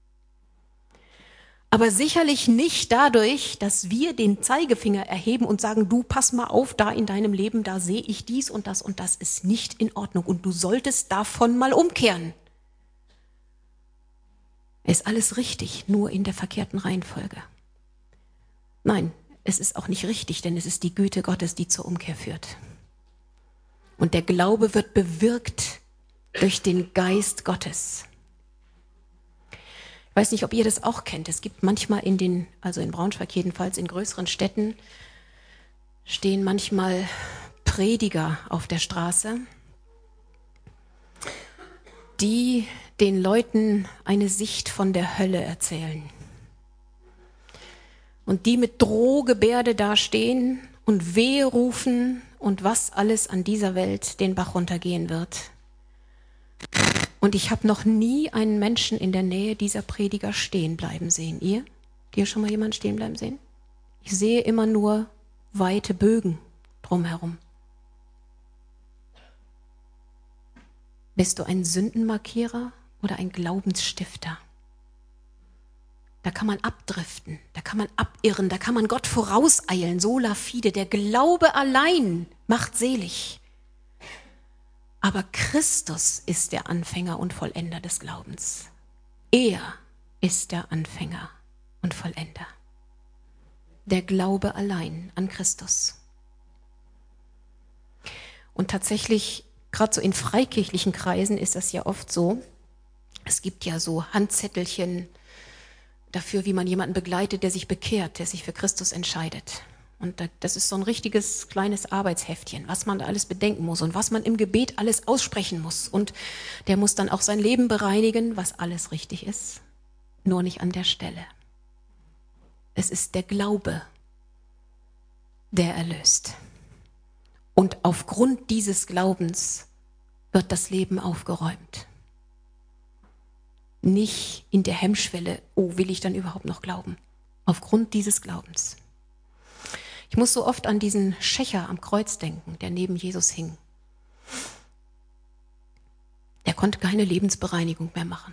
Aber sicherlich nicht dadurch, dass wir den Zeigefinger erheben und sagen, du pass mal auf, da in deinem Leben, da sehe ich dies und das und das ist nicht in Ordnung und du solltest davon mal umkehren. Ist alles richtig, nur in der verkehrten Reihenfolge. Nein, es ist auch nicht richtig, denn es ist die Güte Gottes, die zur Umkehr führt. Und der Glaube wird bewirkt durch den Geist Gottes. Ich weiß nicht, ob ihr das auch kennt. Es gibt manchmal in den, also in Braunschweig jedenfalls, in größeren Städten, stehen manchmal Prediger auf der Straße, die den Leuten eine Sicht von der Hölle erzählen. Und die mit Drohgebärde dastehen und Wehe rufen und was alles an dieser Welt den Bach runtergehen wird. Und ich habe noch nie einen Menschen in der Nähe dieser Prediger stehen bleiben sehen. Ihr? Habt ihr schon mal jemanden stehen bleiben sehen? Ich sehe immer nur weite Bögen drumherum. Bist du ein Sündenmarkierer oder ein Glaubensstifter? Da kann man abdriften, da kann man abirren, da kann man Gott vorauseilen, sola fide. Der Glaube allein macht selig. Aber Christus ist der Anfänger und Vollender des Glaubens. Er ist der Anfänger und Vollender. Der Glaube allein an Christus. Und tatsächlich, gerade so in freikirchlichen Kreisen ist das ja oft so, es gibt ja so Handzettelchen dafür, wie man jemanden begleitet, der sich bekehrt, der sich für Christus entscheidet. Und das ist so ein richtiges kleines Arbeitsheftchen, was man da alles bedenken muss und was man im Gebet alles aussprechen muss. Und der muss dann auch sein Leben bereinigen, was alles richtig ist, nur nicht an der Stelle. Es ist der Glaube, der erlöst. Und aufgrund dieses Glaubens wird das Leben aufgeräumt. Nicht in der Hemmschwelle, oh, will ich dann überhaupt noch glauben? Aufgrund dieses Glaubens. Ich muss so oft an diesen Schächer am Kreuz denken, der neben Jesus hing. Der konnte keine Lebensbereinigung mehr machen.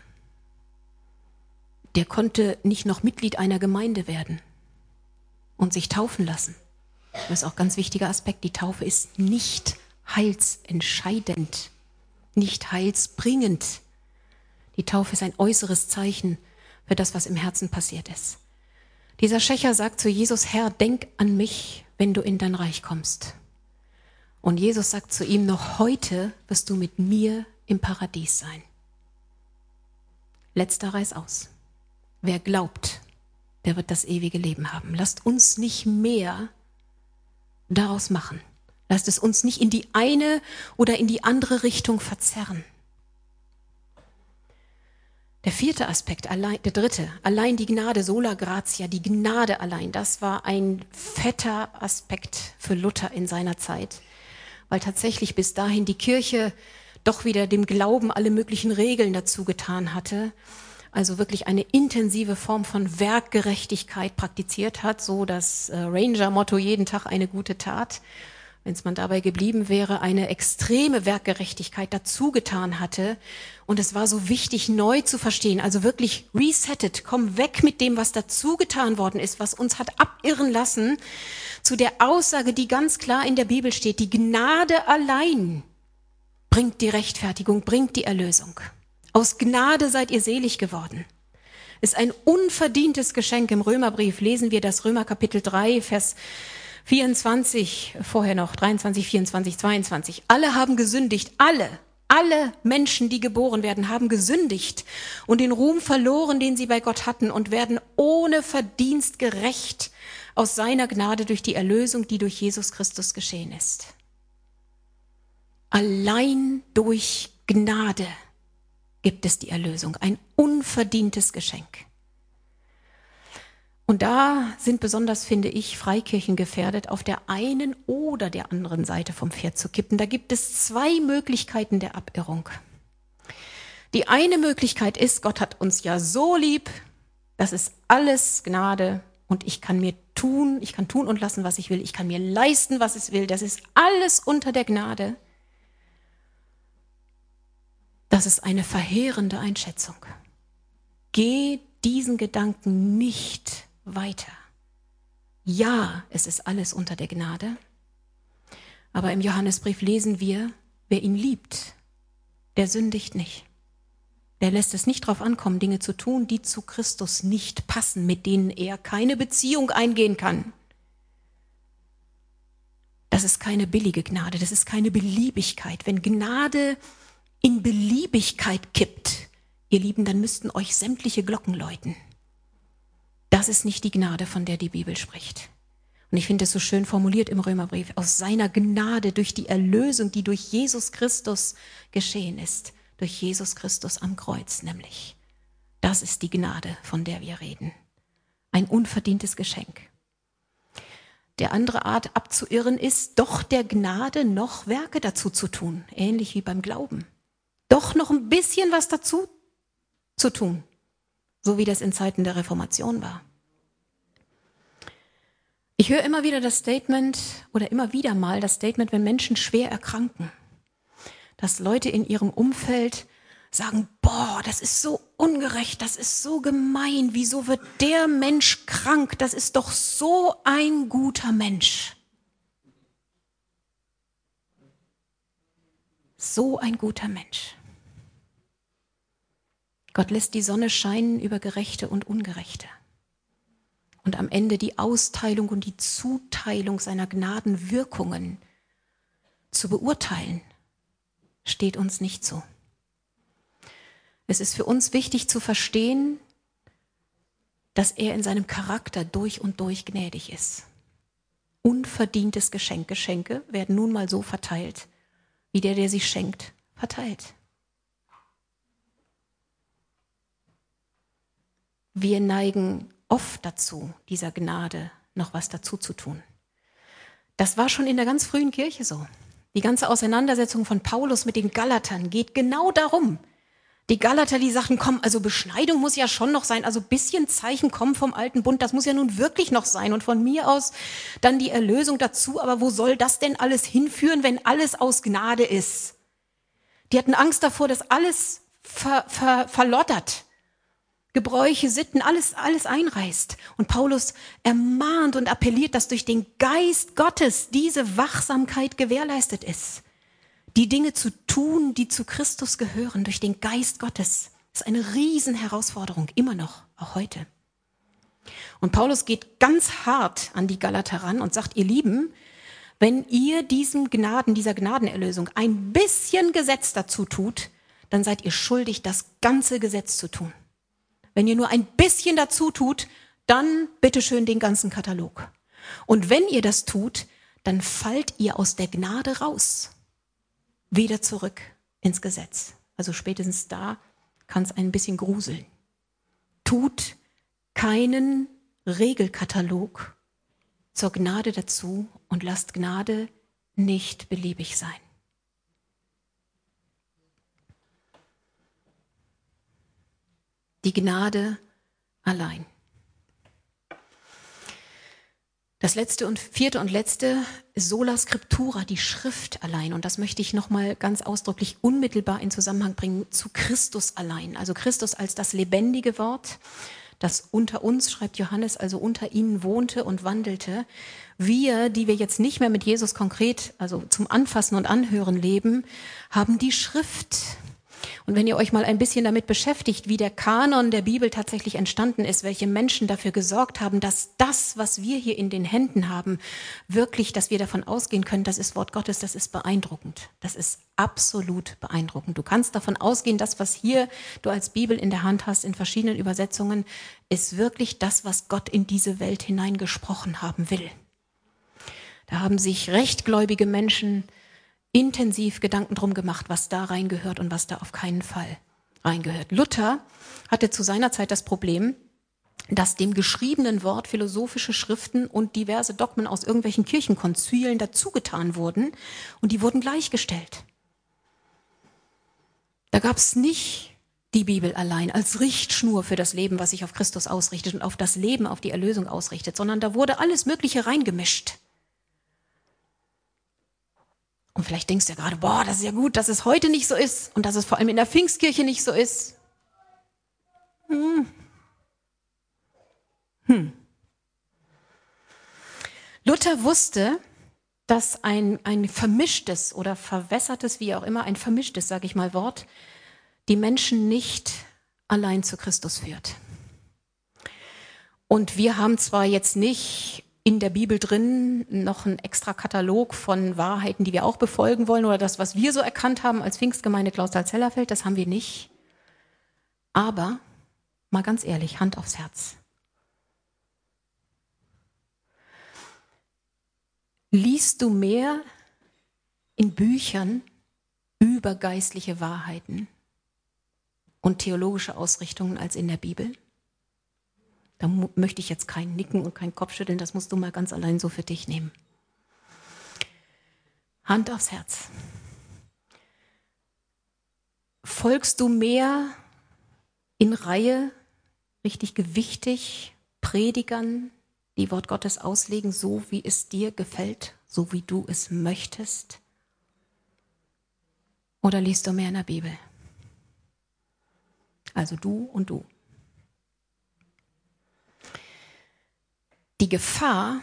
Der konnte nicht noch Mitglied einer Gemeinde werden und sich taufen lassen. Das ist auch ein ganz wichtiger Aspekt. Die Taufe ist nicht heilsentscheidend, nicht heilsbringend. Die Taufe ist ein äußeres Zeichen für das, was im Herzen passiert ist. Dieser Schächer sagt zu Jesus, Herr, denk an mich, wenn du in dein Reich kommst. Und Jesus sagt zu ihm, noch heute wirst du mit mir im Paradies sein. Letzter reiß aus. Wer glaubt, der wird das ewige Leben haben. Lasst uns nicht mehr daraus machen. Lasst es uns nicht in die eine oder in die andere Richtung verzerren. Der vierte Aspekt, allein, der dritte, allein die Gnade, sola gratia, die Gnade allein, das war ein fetter Aspekt für Luther in seiner Zeit, weil tatsächlich bis dahin die Kirche doch wieder dem Glauben alle möglichen Regeln dazu getan hatte, also wirklich eine intensive Form von Werkgerechtigkeit praktiziert hat, so das äh, Ranger-Motto, jeden Tag eine gute Tat. Wenn es man dabei geblieben wäre, eine extreme Werkgerechtigkeit dazu getan hatte. Und es war so wichtig, neu zu verstehen, also wirklich resettet, komm weg mit dem, was dazu getan worden ist, was uns hat abirren lassen, zu der Aussage, die ganz klar in der Bibel steht, die Gnade allein bringt die Rechtfertigung, bringt die Erlösung. Aus Gnade seid ihr selig geworden. Ist ein unverdientes Geschenk. Im Römerbrief lesen wir das Römer Kapitel drei, Vers vierundzwanzig, vorher noch dreiundzwanzig, vierundzwanzig, zweiundzwanzig. Alle haben gesündigt, alle, alle Menschen, die geboren werden, haben gesündigt und den Ruhm verloren, den sie bei Gott hatten und werden ohne Verdienst gerecht aus seiner Gnade durch die Erlösung, die durch Jesus Christus geschehen ist. Allein durch Gnade gibt es die Erlösung, ein unverdientes Geschenk. Und da sind besonders, finde ich, Freikirchen gefährdet, auf der einen oder der anderen Seite vom Pferd zu kippen. Da gibt es zwei Möglichkeiten der Abirrung. Die eine Möglichkeit ist, Gott hat uns ja so lieb, das ist alles Gnade und ich kann mir tun, ich kann tun und lassen, was ich will, ich kann mir leisten, was ich will, das ist alles unter der Gnade. Das ist eine verheerende Einschätzung. Geh diesen Gedanken nicht weiter. Ja, es ist alles unter der Gnade, aber im Johannesbrief lesen wir, wer ihn liebt, der sündigt nicht. Der lässt es nicht darauf ankommen, Dinge zu tun, die zu Christus nicht passen, mit denen er keine Beziehung eingehen kann. Das ist keine billige Gnade, das ist keine Beliebigkeit. Wenn Gnade in Beliebigkeit kippt, ihr Lieben, dann müssten euch sämtliche Glocken läuten. Das ist nicht die Gnade, von der die Bibel spricht. Und ich finde es so schön formuliert im Römerbrief, aus seiner Gnade durch die Erlösung, die durch Jesus Christus geschehen ist, durch Jesus Christus am Kreuz nämlich. Das ist die Gnade, von der wir reden. Ein unverdientes Geschenk. Der andere Art abzuirren ist, doch der Gnade noch Werke dazu zu tun, ähnlich wie beim Glauben. Doch noch ein bisschen was dazu zu tun, so wie das in Zeiten der Reformation war. Ich höre immer wieder das Statement oder immer wieder mal das Statement, wenn Menschen schwer erkranken, dass Leute in ihrem Umfeld sagen, boah, das ist so ungerecht, das ist so gemein, wieso wird der Mensch krank, das ist doch so ein guter Mensch. So ein guter Mensch. Gott lässt die Sonne scheinen über Gerechte und Ungerechte. Und am Ende die Austeilung und die Zuteilung seiner Gnadenwirkungen zu beurteilen, steht uns nicht zu. Es ist für uns wichtig zu verstehen, dass er in seinem Charakter durch und durch gnädig ist. Unverdientes Geschenk. Geschenke werden nun mal so verteilt, wie der, der sie schenkt, verteilt. Wir neigen oft dazu, dieser Gnade noch was dazu zu tun. Das war schon in der ganz frühen Kirche so. Die ganze Auseinandersetzung von Paulus mit den Galatern geht genau darum. Die Galater, die sagten, komm, also Beschneidung muss ja schon noch sein, also ein bisschen Zeichen kommen vom alten Bund, das muss ja nun wirklich noch sein. Und von mir aus dann die Erlösung dazu, aber wo soll das denn alles hinführen, wenn alles aus Gnade ist? Die hatten Angst davor, dass alles ver, ver, verlottert. Gebräuche, Sitten, alles, alles einreißt. Und Paulus ermahnt und appelliert, dass durch den Geist Gottes diese Wachsamkeit gewährleistet ist. Die Dinge zu tun, die zu Christus gehören, durch den Geist Gottes. Das ist eine Riesenherausforderung, immer noch, auch heute. Und Paulus geht ganz hart an die Galater ran und sagt, ihr Lieben, wenn ihr diesem Gnaden, dieser Gnadenerlösung ein bisschen Gesetz dazu tut, dann seid ihr schuldig, das ganze Gesetz zu tun. Wenn ihr nur ein bisschen dazu tut, dann bitteschön den ganzen Katalog. Und wenn ihr das tut, dann fallt ihr aus der Gnade raus. Wieder zurück ins Gesetz. Also spätestens da kann es ein bisschen gruseln. Tut keinen Regelkatalog zur Gnade dazu und lasst Gnade nicht beliebig sein. Die Gnade allein. Das letzte und vierte und letzte, Sola Scriptura, die Schrift allein. Und das möchte ich nochmal ganz ausdrücklich unmittelbar in Zusammenhang bringen zu Christus allein. Also Christus als das lebendige Wort, das unter uns, schreibt Johannes, also unter ihnen wohnte und wandelte. Wir, die wir jetzt nicht mehr mit Jesus konkret, also zum Anfassen und Anhören leben, haben die Schrift. Und wenn ihr euch mal ein bisschen damit beschäftigt, wie der Kanon der Bibel tatsächlich entstanden ist, welche Menschen dafür gesorgt haben, dass das, was wir hier in den Händen haben, wirklich, dass wir davon ausgehen können, das ist Wort Gottes, das ist beeindruckend. Das ist absolut beeindruckend. Du kannst davon ausgehen, das, was hier du als Bibel in der Hand hast, in verschiedenen Übersetzungen, ist wirklich das, was Gott in diese Welt hineingesprochen haben will. Da haben sich rechtgläubige Menschen intensiv Gedanken drum gemacht, was da reingehört und was da auf keinen Fall reingehört. Luther hatte zu seiner Zeit das Problem, dass dem geschriebenen Wort philosophische Schriften und diverse Dogmen aus irgendwelchen Kirchenkonzilen dazugetan wurden und die wurden gleichgestellt. Da gab es nicht die Bibel allein als Richtschnur für das Leben, was sich auf Christus ausrichtet und auf das Leben, auf die Erlösung ausrichtet, sondern da wurde alles Mögliche reingemischt. Und vielleicht denkst du ja gerade, boah, das ist ja gut, dass es heute nicht so ist und dass es vor allem in der Pfingstkirche nicht so ist. Hm. Hm. Luther wusste, dass ein, ein vermischtes oder verwässertes, wie auch immer, ein vermischtes, sage ich mal, Wort, die Menschen nicht allein zu Christus führt. Und wir haben zwar jetzt nicht in der Bibel drin noch einen extra Katalog von Wahrheiten, die wir auch befolgen wollen oder das, was wir so erkannt haben als Pfingstgemeinde Clausthal-Zellerfeld, das haben wir nicht. Aber, mal ganz ehrlich, Hand aufs Herz. Liest du mehr in Büchern über geistliche Wahrheiten und theologische Ausrichtungen als in der Bibel? Da mu- möchte ich jetzt kein Nicken und kein Kopfschütteln, das musst du mal ganz allein so für dich nehmen. Hand aufs Herz. Folgst du mehr in Reihe, richtig gewichtig, Predigern, die Wort Gottes auslegen, so wie es dir gefällt, so wie du es möchtest? Oder liest du mehr in der Bibel? Also du und du. Die Gefahr,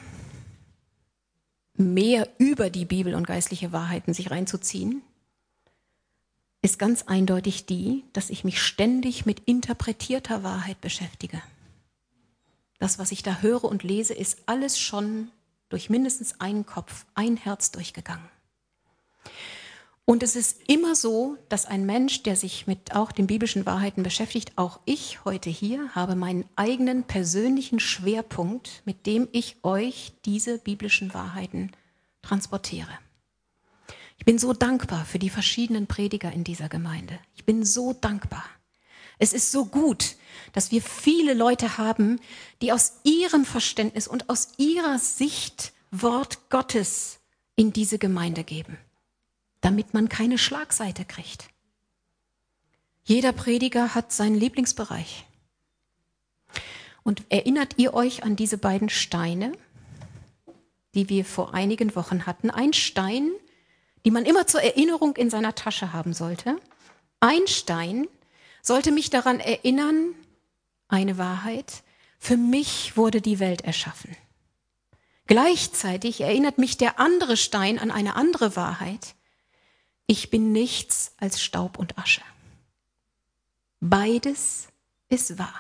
mehr über die Bibel und geistliche Wahrheiten sich reinzuziehen, ist ganz eindeutig die, dass ich mich ständig mit interpretierter Wahrheit beschäftige. Das, was ich da höre und lese, ist alles schon durch mindestens einen Kopf, ein Herz durchgegangen. Und es ist immer so, dass ein Mensch, der sich mit auch den biblischen Wahrheiten beschäftigt, auch ich heute hier, habe meinen eigenen persönlichen Schwerpunkt, mit dem ich euch diese biblischen Wahrheiten transportiere. Ich bin so dankbar für die verschiedenen Prediger in dieser Gemeinde. Ich bin so dankbar. Es ist so gut, dass wir viele Leute haben, die aus ihrem Verständnis und aus ihrer Sicht Wort Gottes in diese Gemeinde geben, damit man keine Schlagseite kriegt. Jeder Prediger hat seinen Lieblingsbereich. Und erinnert ihr euch an diese beiden Steine, die wir vor einigen Wochen hatten? Ein Stein, die man immer zur Erinnerung in seiner Tasche haben sollte. Ein Stein sollte mich daran erinnern, eine Wahrheit, für mich wurde die Welt erschaffen. Gleichzeitig erinnert mich der andere Stein an eine andere Wahrheit. Ich bin nichts als Staub und Asche. Beides ist wahr.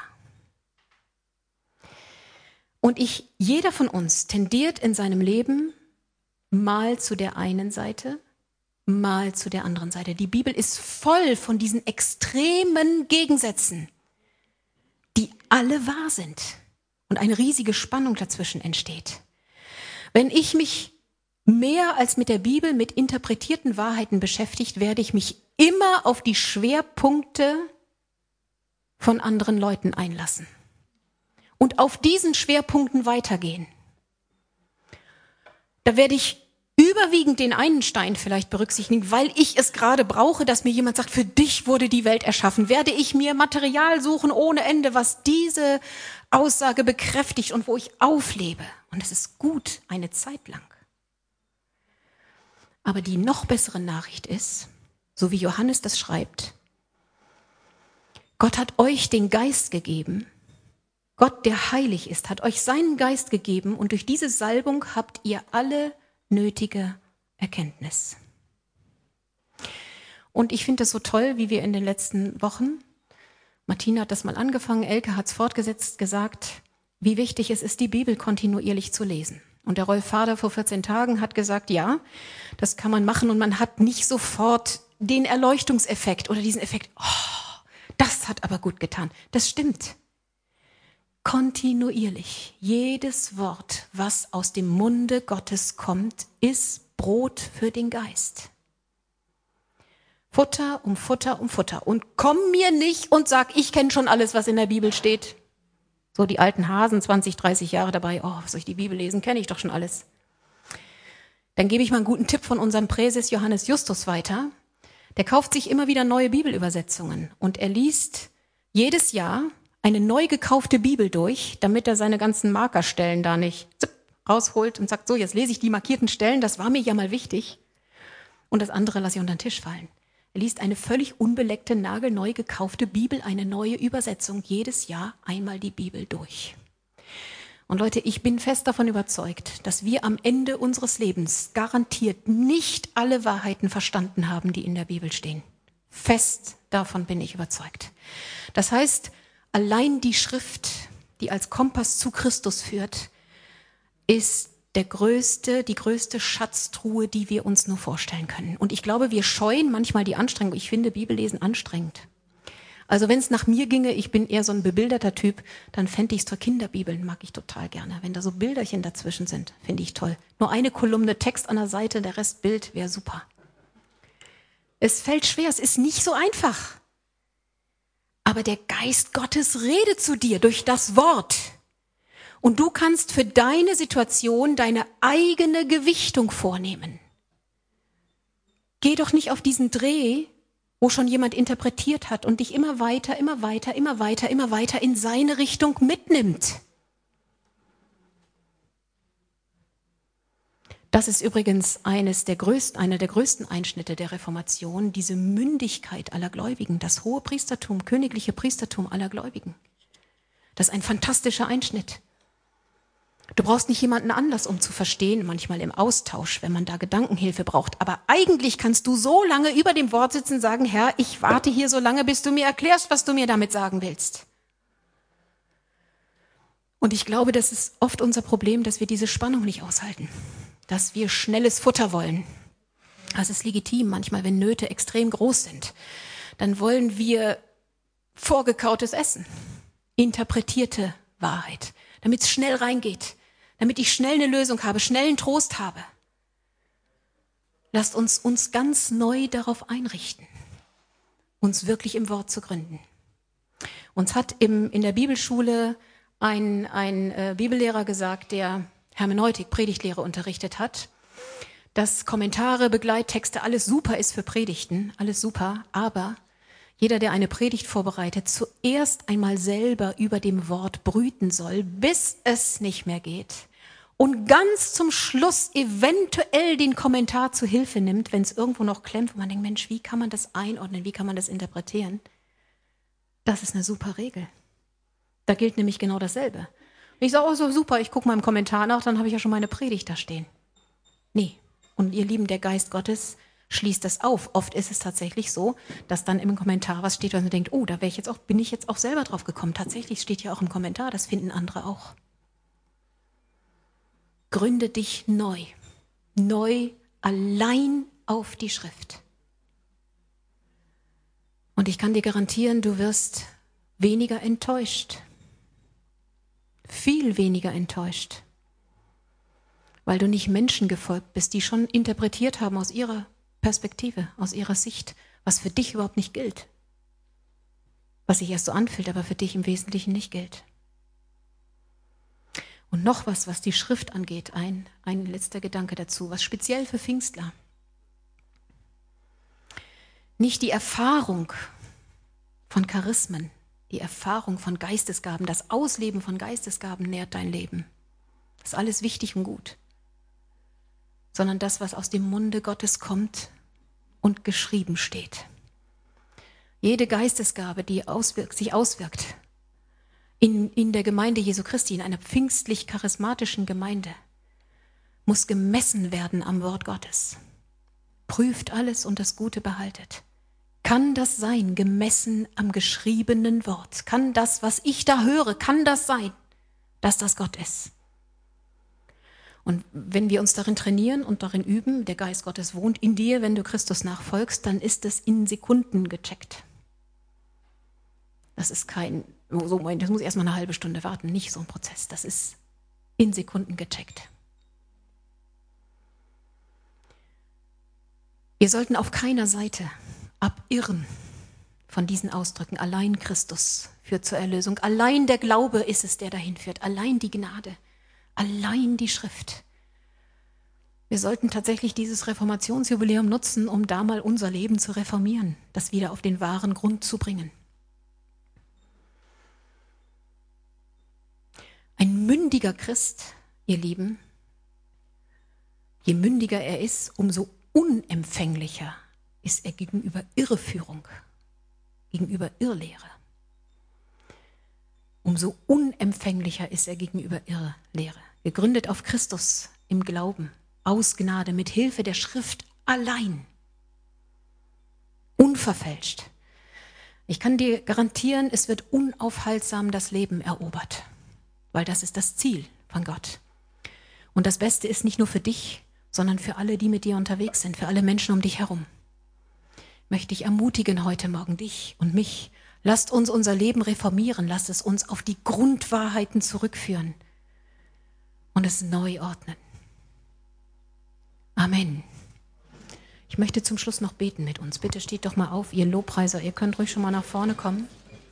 Und ich, jeder von uns tendiert in seinem Leben mal zu der einen Seite, mal zu der anderen Seite. Die Bibel ist voll von diesen extremen Gegensätzen. Die alle wahr sind und eine riesige Spannung dazwischen entsteht. Wenn ich mich mehr als mit der Bibel, mit interpretierten Wahrheiten beschäftigt, werde ich mich immer auf die Schwerpunkte von anderen Leuten einlassen und auf diesen Schwerpunkten weitergehen. Da werde ich überwiegend den einen Stein vielleicht berücksichtigen, weil ich es gerade brauche, dass mir jemand sagt, für dich wurde die Welt erschaffen. Werde ich mir Material suchen ohne Ende, was diese Aussage bekräftigt und wo ich auflebe. Und es ist gut eine Zeit lang. Aber die noch bessere Nachricht ist, so wie Johannes das schreibt, Gott hat euch den Geist gegeben. Gott, der heilig ist, hat euch seinen Geist gegeben und durch diese Salbung habt ihr alle nötige Erkenntnis. Und ich finde es so toll, wie wir in den letzten Wochen, Martina hat das mal angefangen, Elke hat es fortgesetzt, gesagt, wie wichtig es ist, die Bibel kontinuierlich zu lesen. Und der Rolf Vader vor vierzehn Tagen hat gesagt, ja, das kann man machen und man hat nicht sofort den Erleuchtungseffekt oder diesen Effekt, oh, das hat aber gut getan. Das stimmt. Kontinuierlich. Jedes Wort, was aus dem Munde Gottes kommt, ist Brot für den Geist. Futter um Futter um Futter. Und komm mir nicht und sag, ich kenne schon alles, was in der Bibel steht. So die alten Hasen, zwanzig, dreißig Jahre dabei, oh, was soll ich die Bibel lesen, kenne ich doch schon alles. Dann gebe ich mal einen guten Tipp von unserem Präses Johannes Justus weiter. Der kauft sich immer wieder neue Bibelübersetzungen und er liest jedes Jahr eine neu gekaufte Bibel durch, damit er seine ganzen Markerstellen da nicht zipp, rausholt und sagt, so, jetzt lese ich die markierten Stellen, das war mir ja mal wichtig. Und das andere lasse ich unter den Tisch fallen. Er liest eine völlig unbeleckte, nagelneu gekaufte Bibel, eine neue Übersetzung, jedes Jahr einmal die Bibel durch. Und Leute, ich bin fest davon überzeugt, dass wir am Ende unseres Lebens garantiert nicht alle Wahrheiten verstanden haben, die in der Bibel stehen. Fest davon bin ich überzeugt. Das heißt, allein die Schrift, die als Kompass zu Christus führt, ist der größte, die größte Schatztruhe, die wir uns nur vorstellen können. Und ich glaube, wir scheuen manchmal die Anstrengung. Ich finde Bibellesen anstrengend. Also wenn es nach mir ginge, ich bin eher so ein bebilderter Typ, dann fände ich es toll. Kinderbibeln mag ich total gerne. Wenn da so Bilderchen dazwischen sind, finde ich toll. Nur eine Kolumne Text an der Seite, der Rest Bild wäre super. Es fällt schwer, es ist nicht so einfach. Aber der Geist Gottes redet zu dir durch das Wort. Und du kannst für deine Situation deine eigene Gewichtung vornehmen. Geh doch nicht auf diesen Dreh, wo schon jemand interpretiert hat und dich immer weiter, immer weiter, immer weiter, immer weiter in seine Richtung mitnimmt. Das ist übrigens eines der größten, einer der größten Einschnitte der Reformation, diese Mündigkeit aller Gläubigen, das hohe Priestertum, königliche Priestertum aller Gläubigen. Das ist ein fantastischer Einschnitt. Du brauchst nicht jemanden anders, um zu verstehen, manchmal im Austausch, wenn man da Gedankenhilfe braucht. Aber eigentlich kannst du so lange über dem Wort sitzen und sagen, Herr, ich warte hier so lange, bis du mir erklärst, was du mir damit sagen willst. Und ich glaube, das ist oft unser Problem, dass wir diese Spannung nicht aushalten. Dass wir schnelles Futter wollen. Das ist legitim manchmal, wenn Nöte extrem groß sind. Dann wollen wir vorgekautes Essen, interpretierte Wahrheit, damit es schnell reingeht. Damit ich schnell eine Lösung habe, schnell einen Trost habe. Lasst uns uns ganz neu darauf einrichten, uns wirklich im Wort zu gründen. Uns hat im, in der Bibelschule ein, ein äh, Bibellehrer gesagt, der Hermeneutik, Predigtlehre unterrichtet hat, dass Kommentare, Begleittexte, alles super ist für Predigten, alles super, aber jeder, der eine Predigt vorbereitet, zuerst einmal selber über dem Wort brüten soll, bis es nicht mehr geht. Und ganz zum Schluss eventuell den Kommentar zu Hilfe nimmt, wenn es irgendwo noch klemmt, wo man denkt, Mensch, wie kann man das einordnen, wie kann man das interpretieren? Das ist eine super Regel. Da gilt nämlich genau dasselbe. Und ich sage, oh so super, ich gucke mal im Kommentar nach, dann habe ich ja schon meine Predigt da stehen. Nee, und ihr Lieben, der Geist Gottes schließt das auf. Oft ist es tatsächlich so, dass dann im Kommentar was steht, und man denkt, oh, da wäre ich jetzt auch, bin ich jetzt auch selber drauf gekommen. Tatsächlich steht ja auch im Kommentar, das finden andere auch. Gründe dich neu, neu allein auf die Schrift. Und ich kann dir garantieren, du wirst weniger enttäuscht. viel weniger enttäuscht, weil du nicht Menschen gefolgt bist, die schon interpretiert haben aus ihrer Perspektive, aus ihrer Sicht, was für dich überhaupt nicht gilt, was sich erst so anfühlt, aber für dich im Wesentlichen nicht gilt. Und noch was, was die Schrift angeht, ein, ein letzter Gedanke dazu, was speziell für Pfingstler. Nicht die Erfahrung von Charismen, die Erfahrung von Geistesgaben, das Ausleben von Geistesgaben nährt dein Leben. Das ist alles wichtig und gut. Sondern das, was aus dem Munde Gottes kommt und geschrieben steht. Jede Geistesgabe, die auswirkt, sich auswirkt in, in der Gemeinde Jesu Christi, in einer pfingstlich-charismatischen Gemeinde, muss gemessen werden am Wort Gottes. Prüft alles und das Gute behaltet. Kann das sein, gemessen am geschriebenen Wort? Kann das, was ich da höre, kann das sein, dass das Gott ist? Und wenn wir uns darin trainieren und darin üben, der Geist Gottes wohnt in dir, wenn du Christus nachfolgst, dann ist es in Sekunden gecheckt. Das ist kein, so, das muss erstmal eine halbe Stunde warten, nicht so ein Prozess. Das ist in Sekunden gecheckt. Wir sollten auf keiner Seite abirren von diesen Ausdrücken. Allein Christus führt zur Erlösung. Allein der Glaube ist es, der dahin führt. Allein die Gnade. Allein die Schrift. Wir sollten tatsächlich dieses Reformationsjubiläum nutzen, um da mal unser Leben zu reformieren, das wieder auf den wahren Grund zu bringen. Ein mündiger Christ, ihr Lieben, je mündiger er ist, umso unempfänglicher ist er gegenüber Irreführung, gegenüber Irrlehre. Umso unempfänglicher ist er gegenüber Irrlehre. Gegründet auf Christus im Glauben, aus Gnade, mit Hilfe der Schrift allein. Unverfälscht. Ich kann dir garantieren, es wird unaufhaltsam das Leben erobert, weil das ist das Ziel von Gott. Und das Beste ist nicht nur für dich, sondern für alle, die mit dir unterwegs sind, für alle Menschen um dich herum. Möchte ich ermutigen heute Morgen dich und mich. Lasst uns unser Leben reformieren, lasst es uns auf die Grundwahrheiten zurückführen und es neu ordnen. Amen. Ich möchte zum Schluss noch beten mit uns. Bitte steht doch mal auf, ihr Lobpreiser, ihr könnt ruhig schon mal nach vorne kommen.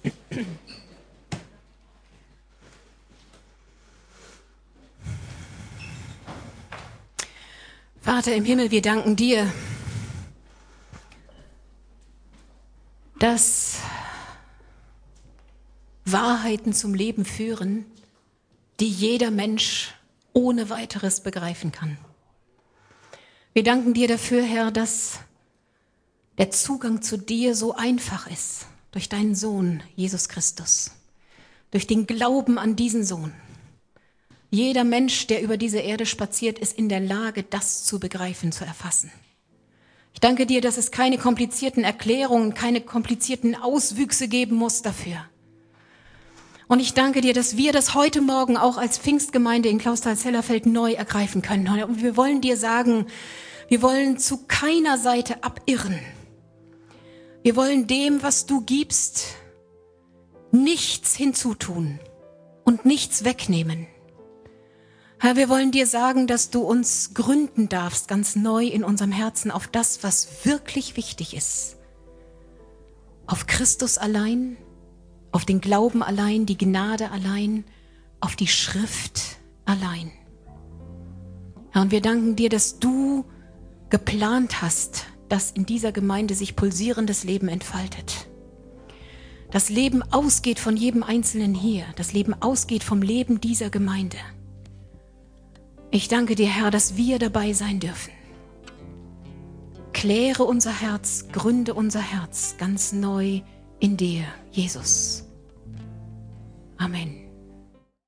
Vater im Himmel, wir danken dir, dass Wahrheiten zum Leben führen, die jeder Mensch ohne weiteres begreifen kann. Wir danken dir dafür, Herr, dass der Zugang zu dir so einfach ist, durch deinen Sohn, Jesus Christus, durch den Glauben an diesen Sohn. Jeder Mensch, der über diese Erde spaziert, ist in der Lage, das zu begreifen, zu erfassen. Ich danke dir, dass es keine komplizierten Erklärungen, keine komplizierten Auswüchse geben muss dafür. Und ich danke dir, dass wir das heute Morgen auch als Pfingstgemeinde in Clausthal-Zellerfeld neu ergreifen können. Und wir wollen dir sagen, wir wollen zu keiner Seite abirren. Wir wollen dem, was du gibst, nichts hinzutun und nichts wegnehmen. Herr, wir wollen dir sagen, dass du uns gründen darfst, ganz neu in unserem Herzen, auf das, was wirklich wichtig ist. Auf Christus allein, auf den Glauben allein, die Gnade allein, auf die Schrift allein. Herr, und wir danken dir, dass du geplant hast, dass in dieser Gemeinde sich pulsierendes Leben entfaltet. Das Leben ausgeht von jedem Einzelnen hier. Das Leben ausgeht vom Leben dieser Gemeinde. Ich danke dir, Herr, dass wir dabei sein dürfen. Kläre unser Herz, gründe unser Herz ganz neu in dir, Jesus. Amen.